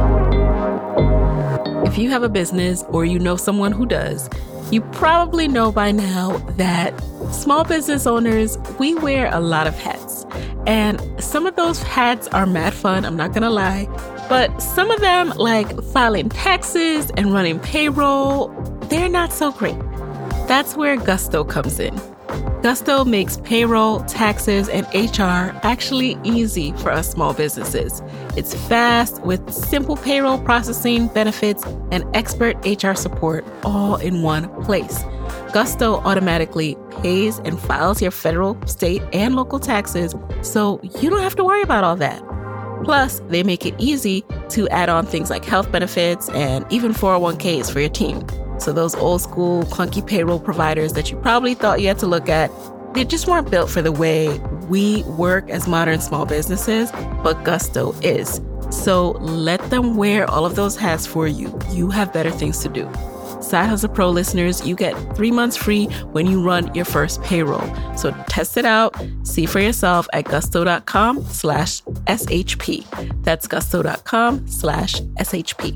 If you have a business or you know someone who does, you probably know by now that small business owners, we wear a lot of hats. And some of those hats are mad fun, I'm not gonna lie. But some of them, like filing taxes and running payroll, they're not so great. That's where Gusto comes in. Gusto makes payroll, taxes, and HR actually easy for us small businesses. It's fast with simple payroll processing, benefits, and expert HR support all in one place. Gusto automatically pays and files your federal, state, and local taxes, so you don't have to worry about all that. Plus, they make it easy to add on things like health benefits and even 401ks for your team. So those old school clunky payroll providers that you probably thought you had to look at, they just weren't built for the way we work as modern small businesses, but Gusto is. So let them wear all of those hats for you. You have better things to do. Side Hustle Pro listeners, you get 3 months free when you run your first payroll. So test it out. See for yourself at gusto.com/SHP. That's gusto.com/SHP.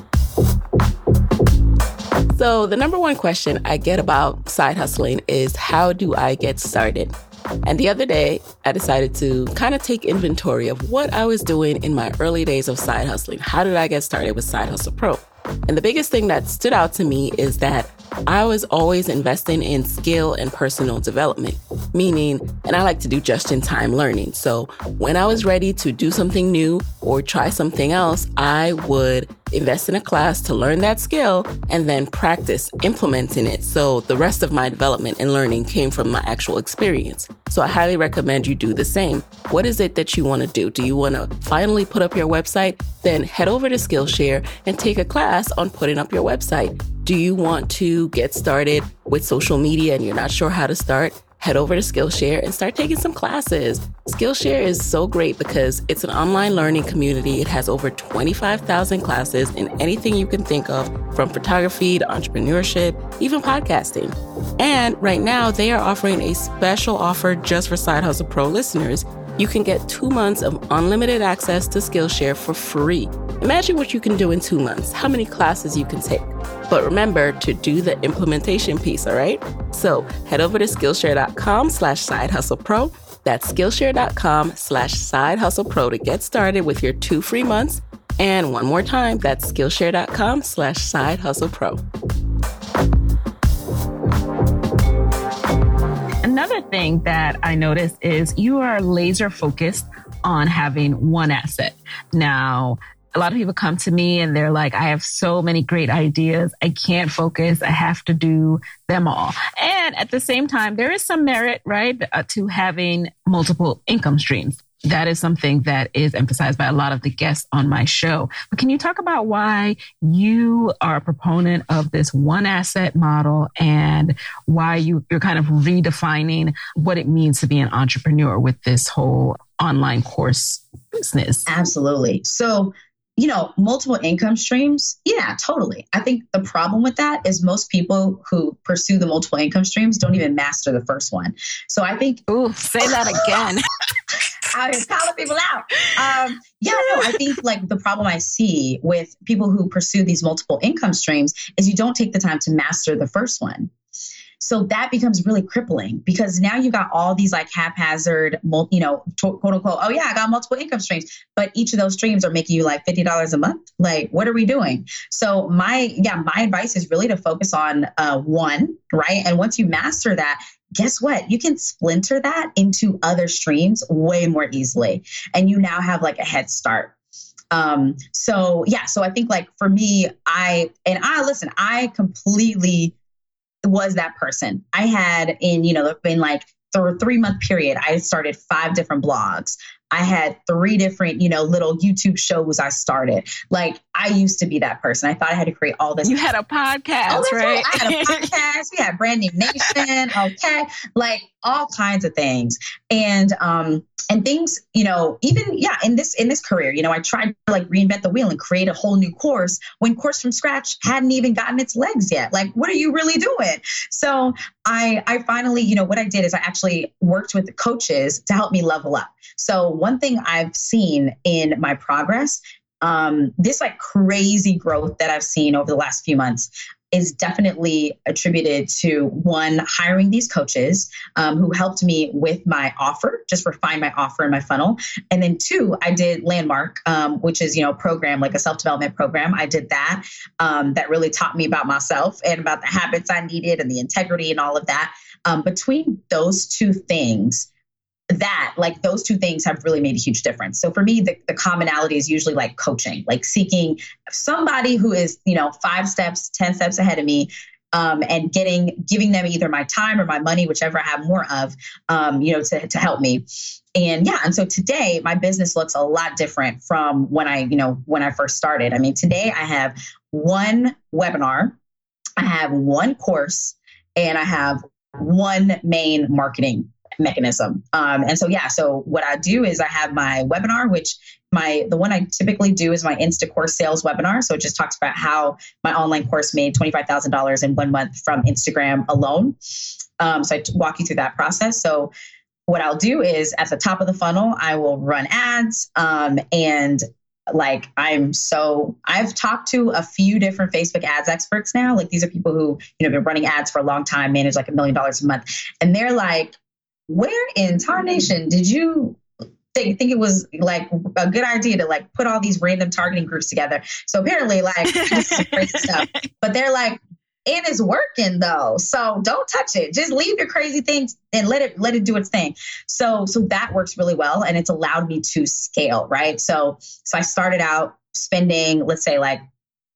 So the number one question I get about side hustling is, how do I get started? And the other day, I decided to kind of take inventory of what I was doing in my early days of side hustling. How did I get started with Side Hustle Pro? And the biggest thing that stood out to me is that I was always investing in skill and personal development, meaning, and I like to do just-in-time learning. So when I was ready to do something new or try something else, I would invest in a class to learn that skill and then practice implementing it. So the rest of my development and learning came from my actual experience. So I highly recommend you do the same. What is it that you want to do? Do you want to finally put up your website? Then head over to Skillshare and take a class on putting up your website. Do you want to get started with social media and you're not sure how to start? Head over to Skillshare and start taking some classes. Skillshare is so great because it's an online learning community. It has over 25,000 classes in anything you can think of, from photography to entrepreneurship, even podcasting. And right now, they are offering a special offer just for Side Hustle Pro listeners. You can get 2 months of unlimited access to Skillshare for free. Imagine what you can do in 2 months, how many classes you can take. But remember to do the implementation piece, all right? So head over to Skillshare.com/SideHustlePro. That's Skillshare.com/SideHustlePro to get started with your 2 free months. And one more time, that's Skillshare.com/SideHustlePro. Another thing that I noticed is you are laser focused on having one asset. Now, a lot of people come to me and they're like, I have so many great ideas. I can't focus. I have to do them all. And at the same time, there is some merit, right, to having multiple income streams. That is something that is emphasized by a lot of the guests on my show. But can you talk about why you are a proponent of this one asset model and why you're kind of redefining what it means to be an entrepreneur with this whole online course business? Absolutely. So, multiple income streams. Yeah, totally. I think the problem with that is most people who pursue the multiple income streams don't even master the first one. So I think... Ooh, say that again. I was calling people out. I think like the problem I see with people who pursue these multiple income streams is you don't take the time to master the first one. So that becomes really crippling because now you got all these like haphazard, quote unquote, oh yeah, I got multiple income streams, but each of those streams are making you like $50 a month. Like, what are we doing? So my advice is really to focus on one, right? And once you master that, guess what? You can splinter that into other streams way more easily. And you now have like a head start. So I think like for me, I completely was that person. I had in like through a 3-month period, I started 5 different blogs. I had 3 different, little YouTube shows I started. Like, I used to be that person. I thought I had to create all this. You had a podcast, right? I had a podcast. We had Brand New Nation. Okay. Like all kinds of things. And things, in this career, I tried to like reinvent the wheel and create a whole new course when Course from Scratch hadn't even gotten its legs yet. Like, what are you really doing? So I finally, what I did is I actually worked with the coaches to help me level up. So one thing I've seen in my progress, this like crazy growth that I've seen over the last few months is definitely attributed to, one, hiring these coaches who helped me with my offer, just refine my offer and my funnel. And then 2, I did Landmark, which is, a program, like a self-development program. I did that. That really taught me about myself and about the habits I needed and the integrity and all of that. Between those 2 things, those 2 things have really made a huge difference. So for me, the commonality is usually like coaching, like seeking somebody who is, 5 steps, 10 steps ahead of me, and giving them either my time or my money, whichever I have more of, to help me. And so today my business looks a lot different from when I first started. I mean, today I have 1 webinar, I have 1 course, and I have 1 main marketing mechanism. So what I do is I have my webinar, which the one I typically do is my Instacourse sales webinar. So it just talks about how my online course made $25,000 in 1 month from Instagram alone. So I walk you through that process. So what I'll do is at the top of the funnel, I will run ads. And like, I've talked to a few different Facebook ads experts now. Like, these are people who, have been running ads for a long time, manage like $1 million a month. And they're like, where in tarnation did you think it was like a good idea to like put all these random targeting groups together? So apparently, like, this is crazy stuff. But they're like, it is working though. So don't touch it. Just leave your crazy things and let it do its thing. So that works really well. And it's allowed me to scale, right? So I started out spending, let's say like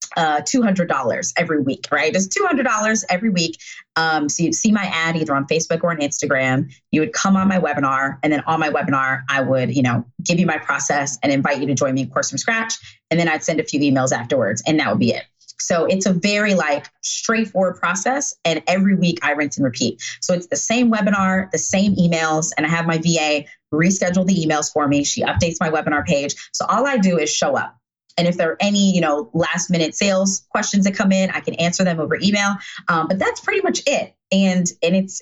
$200 every week, right? Just $200 every week. So you'd see my ad either on Facebook or on Instagram. You would come on my webinar, and then on my webinar, I would, give you my process and invite you to join me in Course from Scratch. And then I'd send a few emails afterwards, and that would be it. So it's a very like straightforward process. And every week I rinse and repeat. So it's the same webinar, the same emails, and I have my VA reschedule the emails for me. She updates my webinar page. So all I do is show up. And if there are any, last minute sales questions that come in, I can answer them over email. But that's pretty much it. And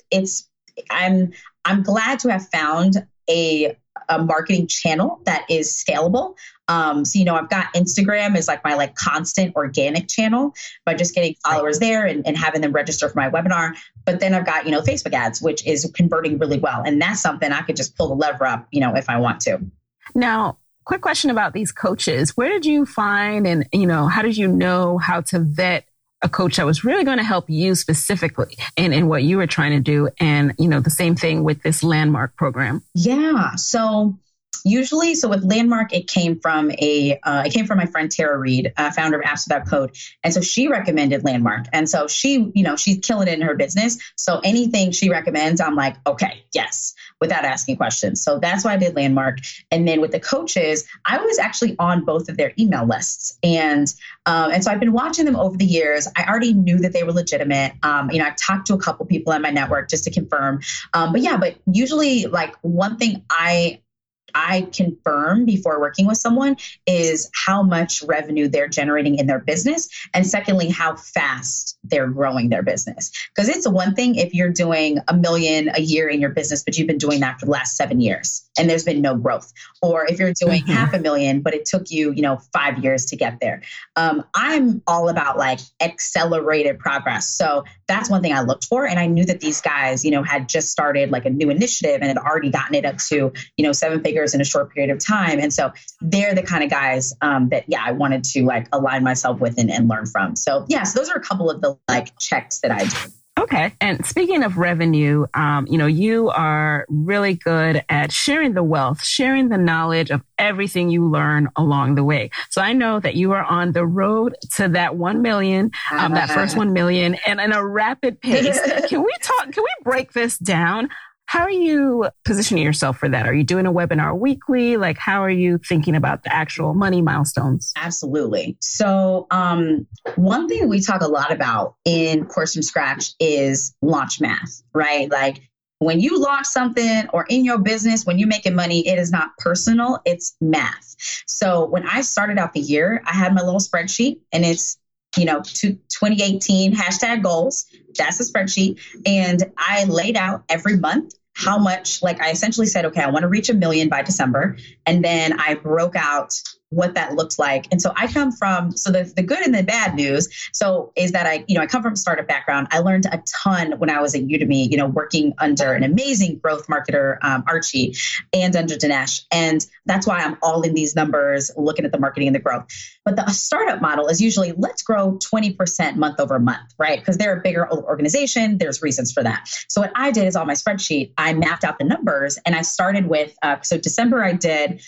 I'm glad to have found a marketing channel that is scalable. So, I've got Instagram as like my like constant organic channel by just getting followers there and having them register for my webinar. But then I've got, Facebook ads, which is converting really well. And that's something I could just pull the lever up, if I want to. Now, quick question about these coaches. Where did you find and, how did you know how to vet a coach that was really going to help you specifically in what you were trying to do? And, the same thing with this Landmark program. Yeah. So with Landmark, it came from my friend Tara Reid, founder of Apps Without Code. And so she recommended Landmark. And so she, she's killing it in her business. So anything she recommends, I'm like, okay, yes, without asking questions. So that's why I did Landmark. And then with the coaches, I was actually on both of their email lists. And so I've been watching them over the years. I already knew that they were legitimate. I've talked to a couple people in my network just to confirm. But usually like one thing I confirm before working with someone is how much revenue they're generating in their business. And secondly, how fast they're growing their business. Because it's one thing if you're doing $1 million a year in your business, but you've been doing that for the last 7 years and there's been no growth. Or if you're doing $500,000, but it took you, 5 years to get there. I'm all about like accelerated progress. So that's one thing I looked for. And I knew that these guys, had just started like a new initiative and had already gotten it up to, 7 figures in a short period of time. And so they're the kind of guys that I wanted to like align myself with and learn from. So so those are a couple of the like checks that I do. Okay. And speaking of revenue, you are really good at sharing the wealth, sharing the knowledge of everything you learn along the way. So I know that you are on the road to that 1 million, that first 1 million, and in a rapid pace. Can we break this down? How are you positioning yourself for that? Are you doing a webinar weekly? Like, how are you thinking about the actual money milestones? Absolutely. So one thing we talk a lot about in Course from Scratch is launch math, right? Like when you launch something or in your business, when you're making money, it is not personal, it's math. So when I started out the year, I had my little spreadsheet and it's to 2018 #goals. That's a spreadsheet. And I laid out every month how much, like I essentially said, okay, I want to reach 1 million by December. And then I broke out what that looked like. And so I come from, so the good and the bad news, so is that I come from a startup background. I learned a ton when I was at Udemy, working under an amazing growth marketer, Archie, and under Dinesh. And that's why I'm all in these numbers, looking at the marketing and the growth. But the startup model is usually let's grow 20% month over month, right? Because they're a bigger organization. There's reasons for that. So what I did is on my spreadsheet, I mapped out the numbers and I started with, so December I did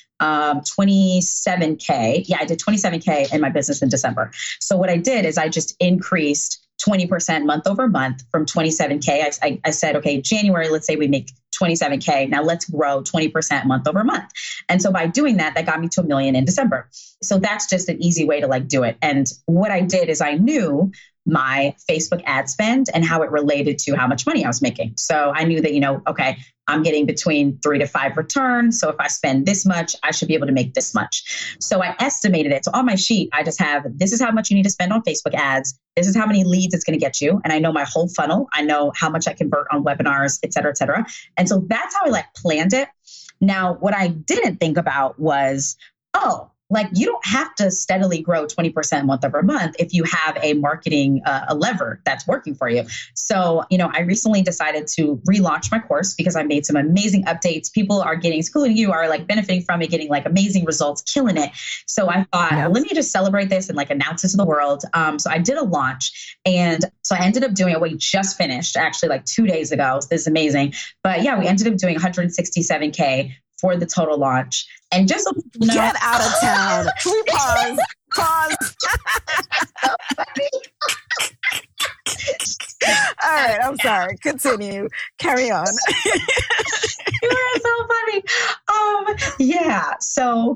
27K. Yeah, I did 27K in my business in December. So what I did is I just increased 20% month over month from 27K. I said, okay, January, let's say we make 27K. Now let's grow 20% month over month. And so by doing that, that got me to 1 million in December. So that's just an easy way to do it. And what I did is I knew my Facebook ad spend and how it related to how much money I was making. So I knew that, okay, I'm getting between 3 to 5 returns. So if I spend this much, I should be able to make this much. So I estimated it. So on my sheet, I just have, this is how much you need to spend on Facebook ads. This is how many leads it's going to get you. And I know my whole funnel. I know how much I convert on webinars, et cetera, et cetera. And so that's how I planned it. Now, what I didn't think about was, you don't have to steadily grow 20% month over month if you have a marketing a lever that's working for you. So, I recently decided to relaunch my course because I made some amazing updates. People are getting, including you, are benefiting from it, getting amazing results, killing it. So I thought, let me just celebrate this and announce this to the world. So I did a launch, and so I ended up doing it. We just finished actually 2 days ago. So this is amazing. But yeah, we ended up doing 167K for the total launch. And just so people know, get out of town. Can we pause? So funny. All right, I'm sorry. Continue. Carry on. You're so funny. So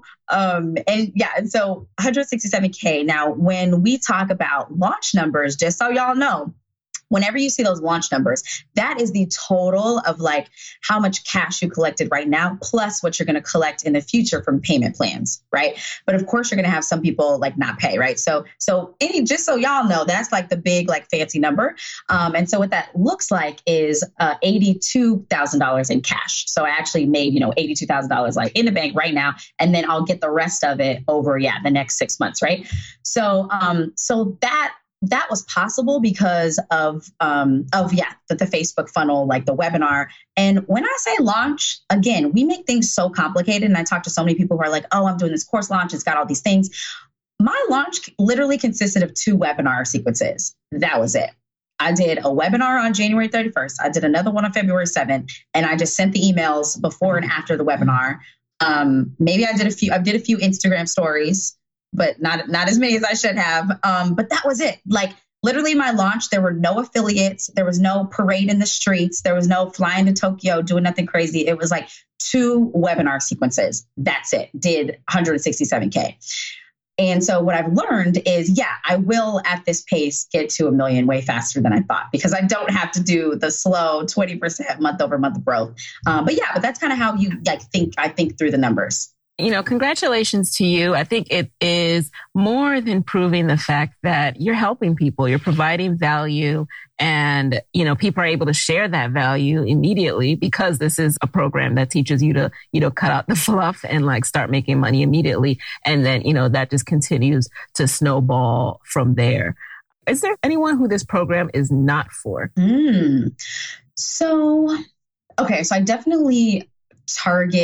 167K. Now, when we talk about launch numbers, just so y'all know, whenever you see those launch numbers, that is the total of how much cash you collected right now, plus what you're going to collect in the future from payment plans, right? But of course, you're going to have some people not pay, right? So just so y'all know, that's the big fancy number. And so what that looks like is $82,000 in cash. So I actually made $82,000 in the bank right now, and then I'll get the rest of it over the next 6 months, right? So that was possible because of the Facebook funnel, the webinar. And when I say launch, again, we make things so complicated. And I talk to so many people who are I'm doing this course launch. It's got all these things. My launch literally consisted of 2 webinar sequences. That was it. I did a webinar on January 31st. I did another one on February 7th. And I just sent the emails before and after the webinar. Maybe I did a few Instagram stories, but not as many as I should have. But that was it. Literally my launch, there were no affiliates. There was no parade in the streets. There was no flying to Tokyo, doing nothing crazy. It was 2 webinar sequences. That's it. Did 167K. And so what I've learned is, I will at this pace get to 1 million way faster than I thought, because I don't have to do the slow 20% month over month growth. But that's kind of how you I think through the numbers. Congratulations to you. I think it is more than proving the fact that you're helping people, you're providing value, and, people are able to share that value immediately because this is a program that teaches you to, cut out the fluff and start making money immediately. And then, that just continues to snowball from there. Is there anyone who this program is not for? So I definitely target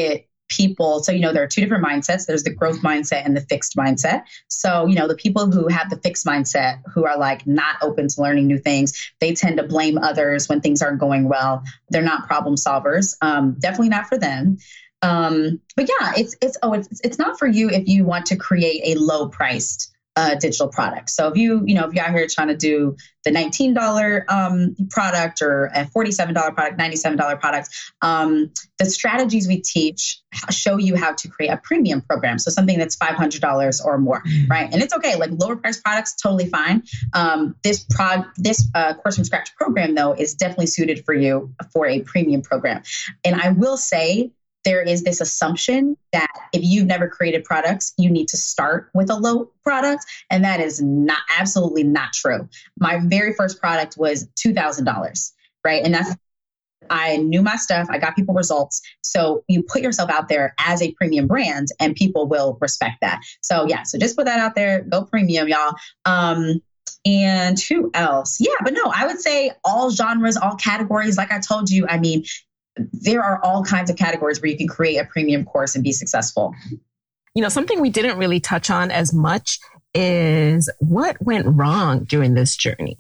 people, so, there are two different mindsets. There's the growth mindset and the fixed mindset. So, the people who have the fixed mindset, who are like not open to learning new things, they tend to blame others when things aren't going well. They're not problem solvers. Definitely not for them. But yeah, it's not for you if you want to create a low priced digital product. So if you're out here trying to do the $19 product or a $47 product, $97 product, the strategies we teach show you how to create a premium program. So something that's $500 or more, right? And it's okay. Like lower price products, totally fine. This Course from Scratch program though is definitely suited for you for a premium program. And I will say, there is this assumption that if you've never created products, you need to start with a low product. And that is absolutely not true. My very first product was $2,000, right? And I knew my stuff. I got people results. So you put yourself out there as a premium brand and people will respect that. So yeah, so just put that out there, go premium, y'all. And who else? Yeah, but no, I would say all genres, all categories. Like I told you, there are all kinds of categories where you can create a premium course and be successful. Something we didn't really touch on as much is what went wrong during this journey.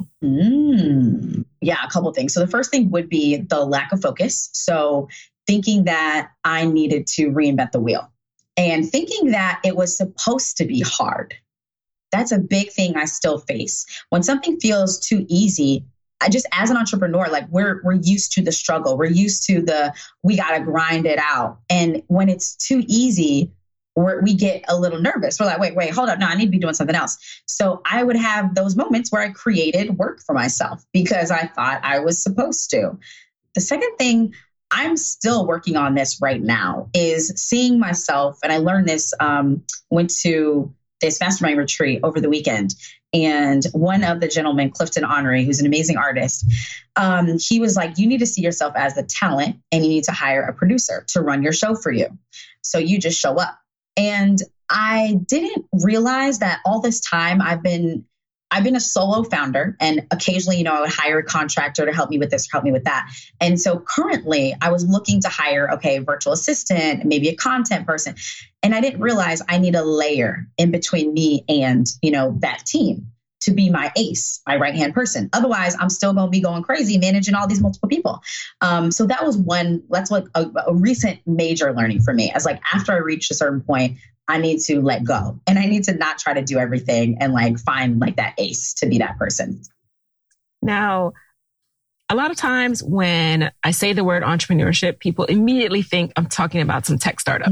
Yeah, a couple of things. So the first thing would be the lack of focus. So thinking that I needed to reinvent the wheel and thinking that it was supposed to be hard. That's a big thing I still face. When something feels too easy, as an entrepreneur, like we're used to the struggle. We're used to we got to grind it out. And when it's too easy, we get a little nervous. We're like, wait, hold up. No, I need to be doing something else. So I would have those moments where I created work for myself because I thought I was supposed to. The second thing, I'm still working on this right now, is seeing myself. And I learned this, went to this mastermind retreat over the weekend. And one of the gentlemen, Clifton Honoré, who's an amazing artist, he was like, you need to see yourself as a talent and you need to hire a producer to run your show for you. So you just show up. And I didn't realize that all this time I've been a solo founder, and occasionally, I would hire a contractor to help me with this, help me with that. And so currently I was looking to hire, a virtual assistant, maybe a content person. And I didn't realize I need a layer in between me and, that team to be my ace, my right-hand person. Otherwise, I'm still going to be going crazy managing all these multiple people. So that's like a recent major learning for me. As like, after I reached a certain point, I need to let go and I need to not try to do everything and like find like that ace to be that person. Now, a lot of times when I say the word entrepreneurship, people immediately think I'm talking about some tech startup.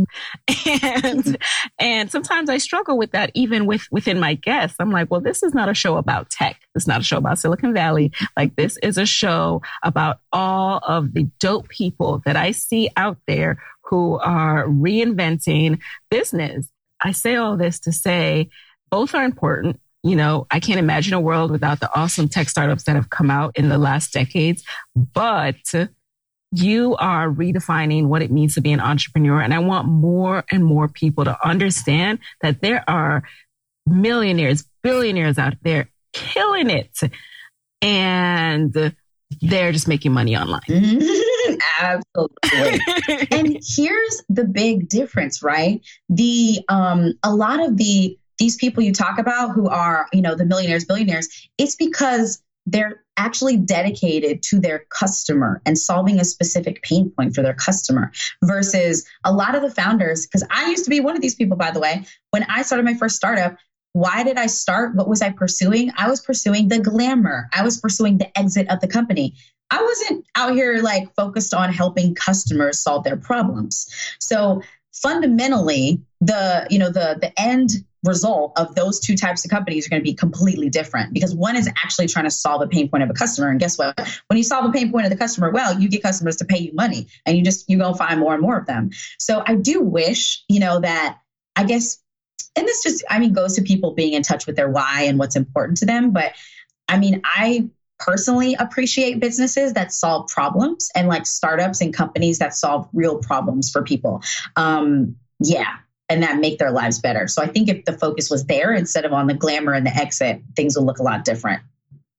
And sometimes I struggle with that even within my guests. I'm like, well, this is not a show about tech. It's not a show about Silicon Valley. Like, this is a show about all of the dope people that I see out there who are reinventing business. I say all this to say both are important. I can't imagine a world without the awesome tech startups that have come out in the last decades, but you are redefining what it means to be an entrepreneur. And I want more and more people to understand that there are millionaires, billionaires out there killing it. And they're just making money online. Absolutely. And here's the big difference, right? A lot of these people you talk about who are, the millionaires, billionaires, it's because they're actually dedicated to their customer and solving a specific pain point for their customer versus a lot of the founders, because I used to be one of these people, by the way. When I started my first startup, why did I start? What was I pursuing? I was pursuing the glamour. I was pursuing the exit of the company. I wasn't out here like focused on helping customers solve their problems. So fundamentally, the end result of those two types of companies are going to be completely different because one is actually trying to solve a pain point of a customer. And guess what? When you solve a pain point of the customer, well, you get customers to pay you money and you go find more and more of them. So I do wish, that I guess, and this just, goes to people being in touch with their why and what's important to them. But I personally appreciate businesses that solve problems and like startups and companies that solve real problems for people. And that make their lives better. So I think if the focus was there instead of on the glamour and the exit, things will look a lot different.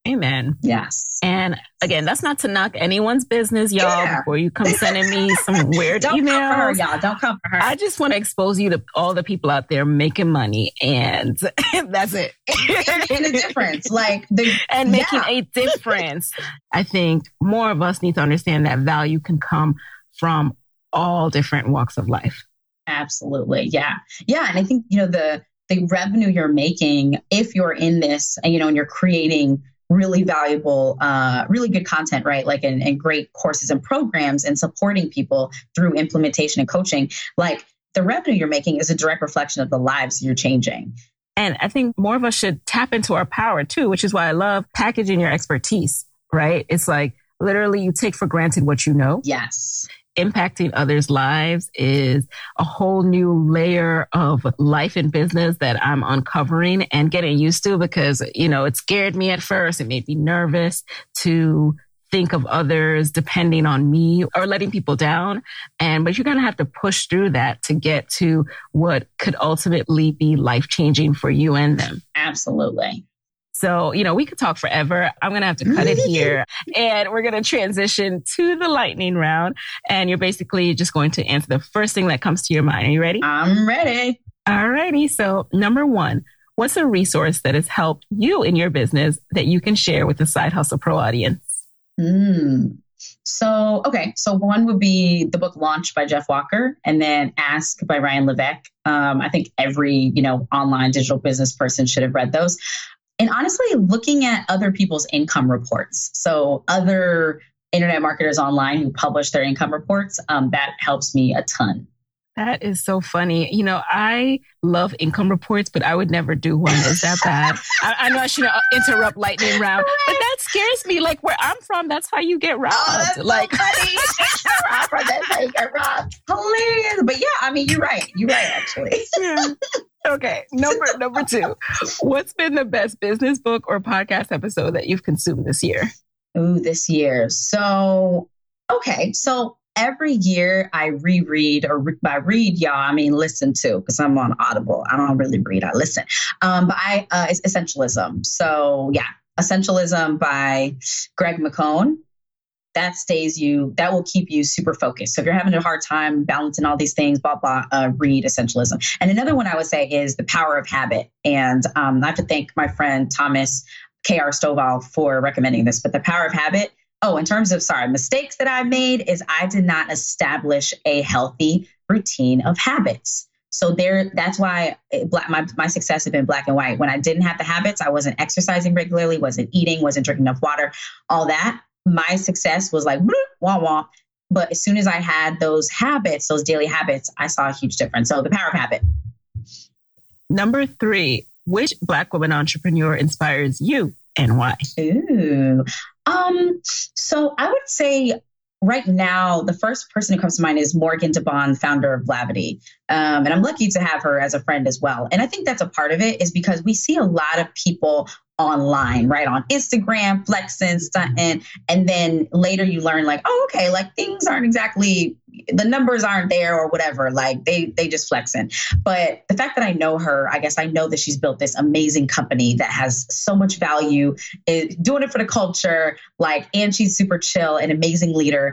Amen. Yes. And again, that's not to knock anyone's business, y'all, before you come sending me some weird Don't emails. come for her, y'all. Don't come for her. I just want to expose you to all the people out there making money, and that's it. Making a difference. Making a difference. I think more of us need to understand that value can come from all different walks of life. Absolutely. Yeah. Yeah. And I think, the revenue you're making, if you're in this, and you're creating really valuable, really good content, right? And great courses and programs and supporting people through implementation and coaching, the revenue you're making is a direct reflection of the lives you're changing. And I think more of us should tap into our power too, which is why I love packaging your expertise, right? It's literally you take for granted what you know. Yes. Impacting others' lives is a whole new layer of life and business that I'm uncovering and getting used to because, it scared me at first. It made me nervous to think of others depending on me or letting people down. But you're going to have to push through that to get to what could ultimately be life-changing for you and them. Absolutely. So, we could talk forever. I'm going to have to cut it here and we're going to transition to the lightning round. And you're basically just going to answer the first thing that comes to your mind. Are you ready? I'm ready. All righty. So number 1, what's a resource that has helped you in your business that you can share with the Side Hustle Pro audience? So one would be the book Launch by Jeff Walker and then Ask by Ryan Levesque. I think every, online digital business person should have read those. And honestly, looking at other people's income reports. So other internet marketers online who publish their income reports, that helps me a ton. That is so funny. I love income reports, but I would never do one. Is that bad? I know I shouldn't interrupt lightning round, but that scares me. Where I'm from, that's how you get robbed. Oh, that's so funny. That's how you get robbed. Hilarious. But yeah, you're right. You're right, actually. Yeah. Okay. Number 2. What's been the best business book or podcast episode that you've consumed this year? Ooh, this year. So every year I reread, or by read, y'all, listen to, because I'm on Audible. I don't really read, I listen. But it's Essentialism. So yeah, Essentialism by Greg McKeown. That will keep you super focused. So if you're having a hard time balancing all these things, blah, blah, read Essentialism. And another one I would say is The Power of Habit. And I have to thank my friend Thomas K.R. Stovall for recommending this, but The Power of Habit. Oh, in terms of, mistakes that I made is I did not establish a healthy routine of habits. So that's why my success had been black and white. When I didn't have the habits, I wasn't exercising regularly, wasn't eating, wasn't drinking enough water, all that. My success was wah, wah. But as soon as I had those habits, those daily habits, I saw a huge difference. So The Power of Habit. Number 3, which Black woman entrepreneur inspires you and why? Ooh. So I would say right now, the first person who comes to mind is Morgan DeBond, founder of Blavity. And I'm lucky to have her as a friend as well. And I think that's a part of it is because we see a lot of people online, right? On Instagram, flexing, stunting. And then later you learn things aren't exactly, the numbers aren't there or whatever. They just flexing. But the fact that I know her, I guess I know that she's built this amazing company that has so much value, is doing it for the culture, and she's super chill, an amazing leader.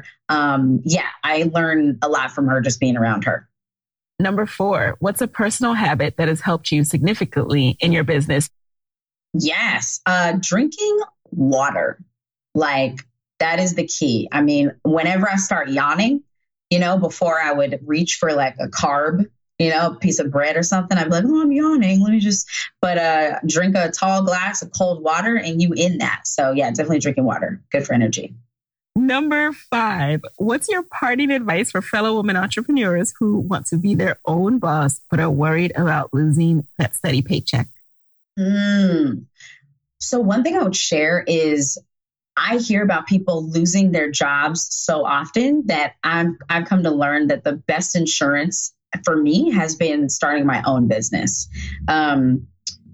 I learn a lot from her just being around her. Number 4, what's a personal habit that has helped you significantly in your business? Yes. Drinking water. That is the key. Whenever I start yawning, before I would reach for a carb, a piece of bread or something, I'd be like, oh, I'm yawning. Let me drink a tall glass of cold water and you in that. So yeah, definitely drinking water. Good for energy. Number 5, what's your parting advice for fellow women entrepreneurs who want to be their own boss, but are worried about losing that steady paycheck? So one thing I would share is I hear about people losing their jobs so often that I've come to learn that the best insurance for me has been starting my own business. And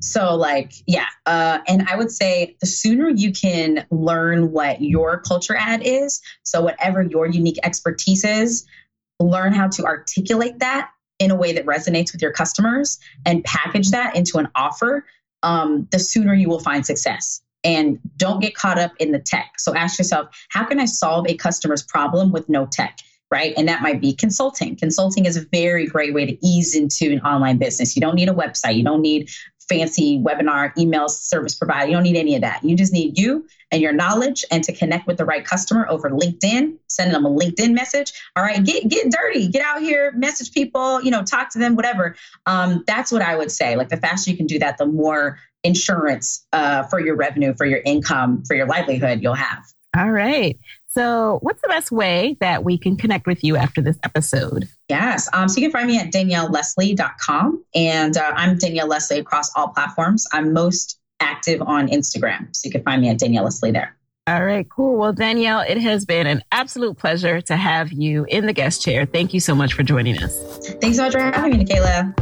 I would say the sooner you can learn what your culture ad is, so whatever your unique expertise is, learn how to articulate that in a way that resonates with your customers and package that into an offer, the sooner you will find success. and don't get caught up in the tech. So ask yourself, how can I solve a customer's problem with no tech? Right. And that might be consulting. Consulting is a very great way to ease into an online business. You don't need a website. You don't need fancy webinar, email service provider. You don't need any of that. You just need you and your knowledge and to connect with the right customer over LinkedIn, send them a LinkedIn message. All right, get dirty, get out here, message people, talk to them, whatever. That's what I would say. Like the faster you can do that, the more insurance for your revenue, for your income, for your livelihood you'll have. All right. So what's the best way that we can connect with you after this episode? Yes. So you can find me at DanielleLeslie.com. And I'm Danielle Leslie across all platforms. I'm most active on Instagram. So you can find me at Danielle Leslie there. All right, cool. Well, Danielle, it has been an absolute pleasure to have you in the guest chair. Thank you so much for joining us. Thanks so much for having me, Nicaila.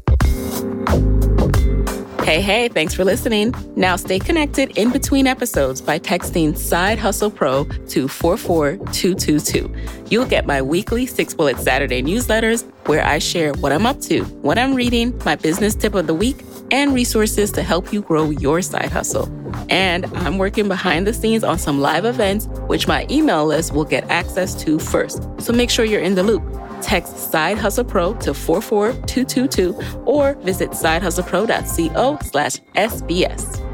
Hey, thanks for listening. Now stay connected in between episodes by texting Side Hustle Pro to 44222. You'll get my weekly 6 Bullet Saturday newsletters where I share what I'm up to, what I'm reading, my business tip of the week, and resources to help you grow your side hustle. And I'm working behind the scenes on some live events, which my email list will get access to first. So make sure you're in the loop. Text Side Hustle Pro to 44222 or visit sidehustlepro.co/SBS.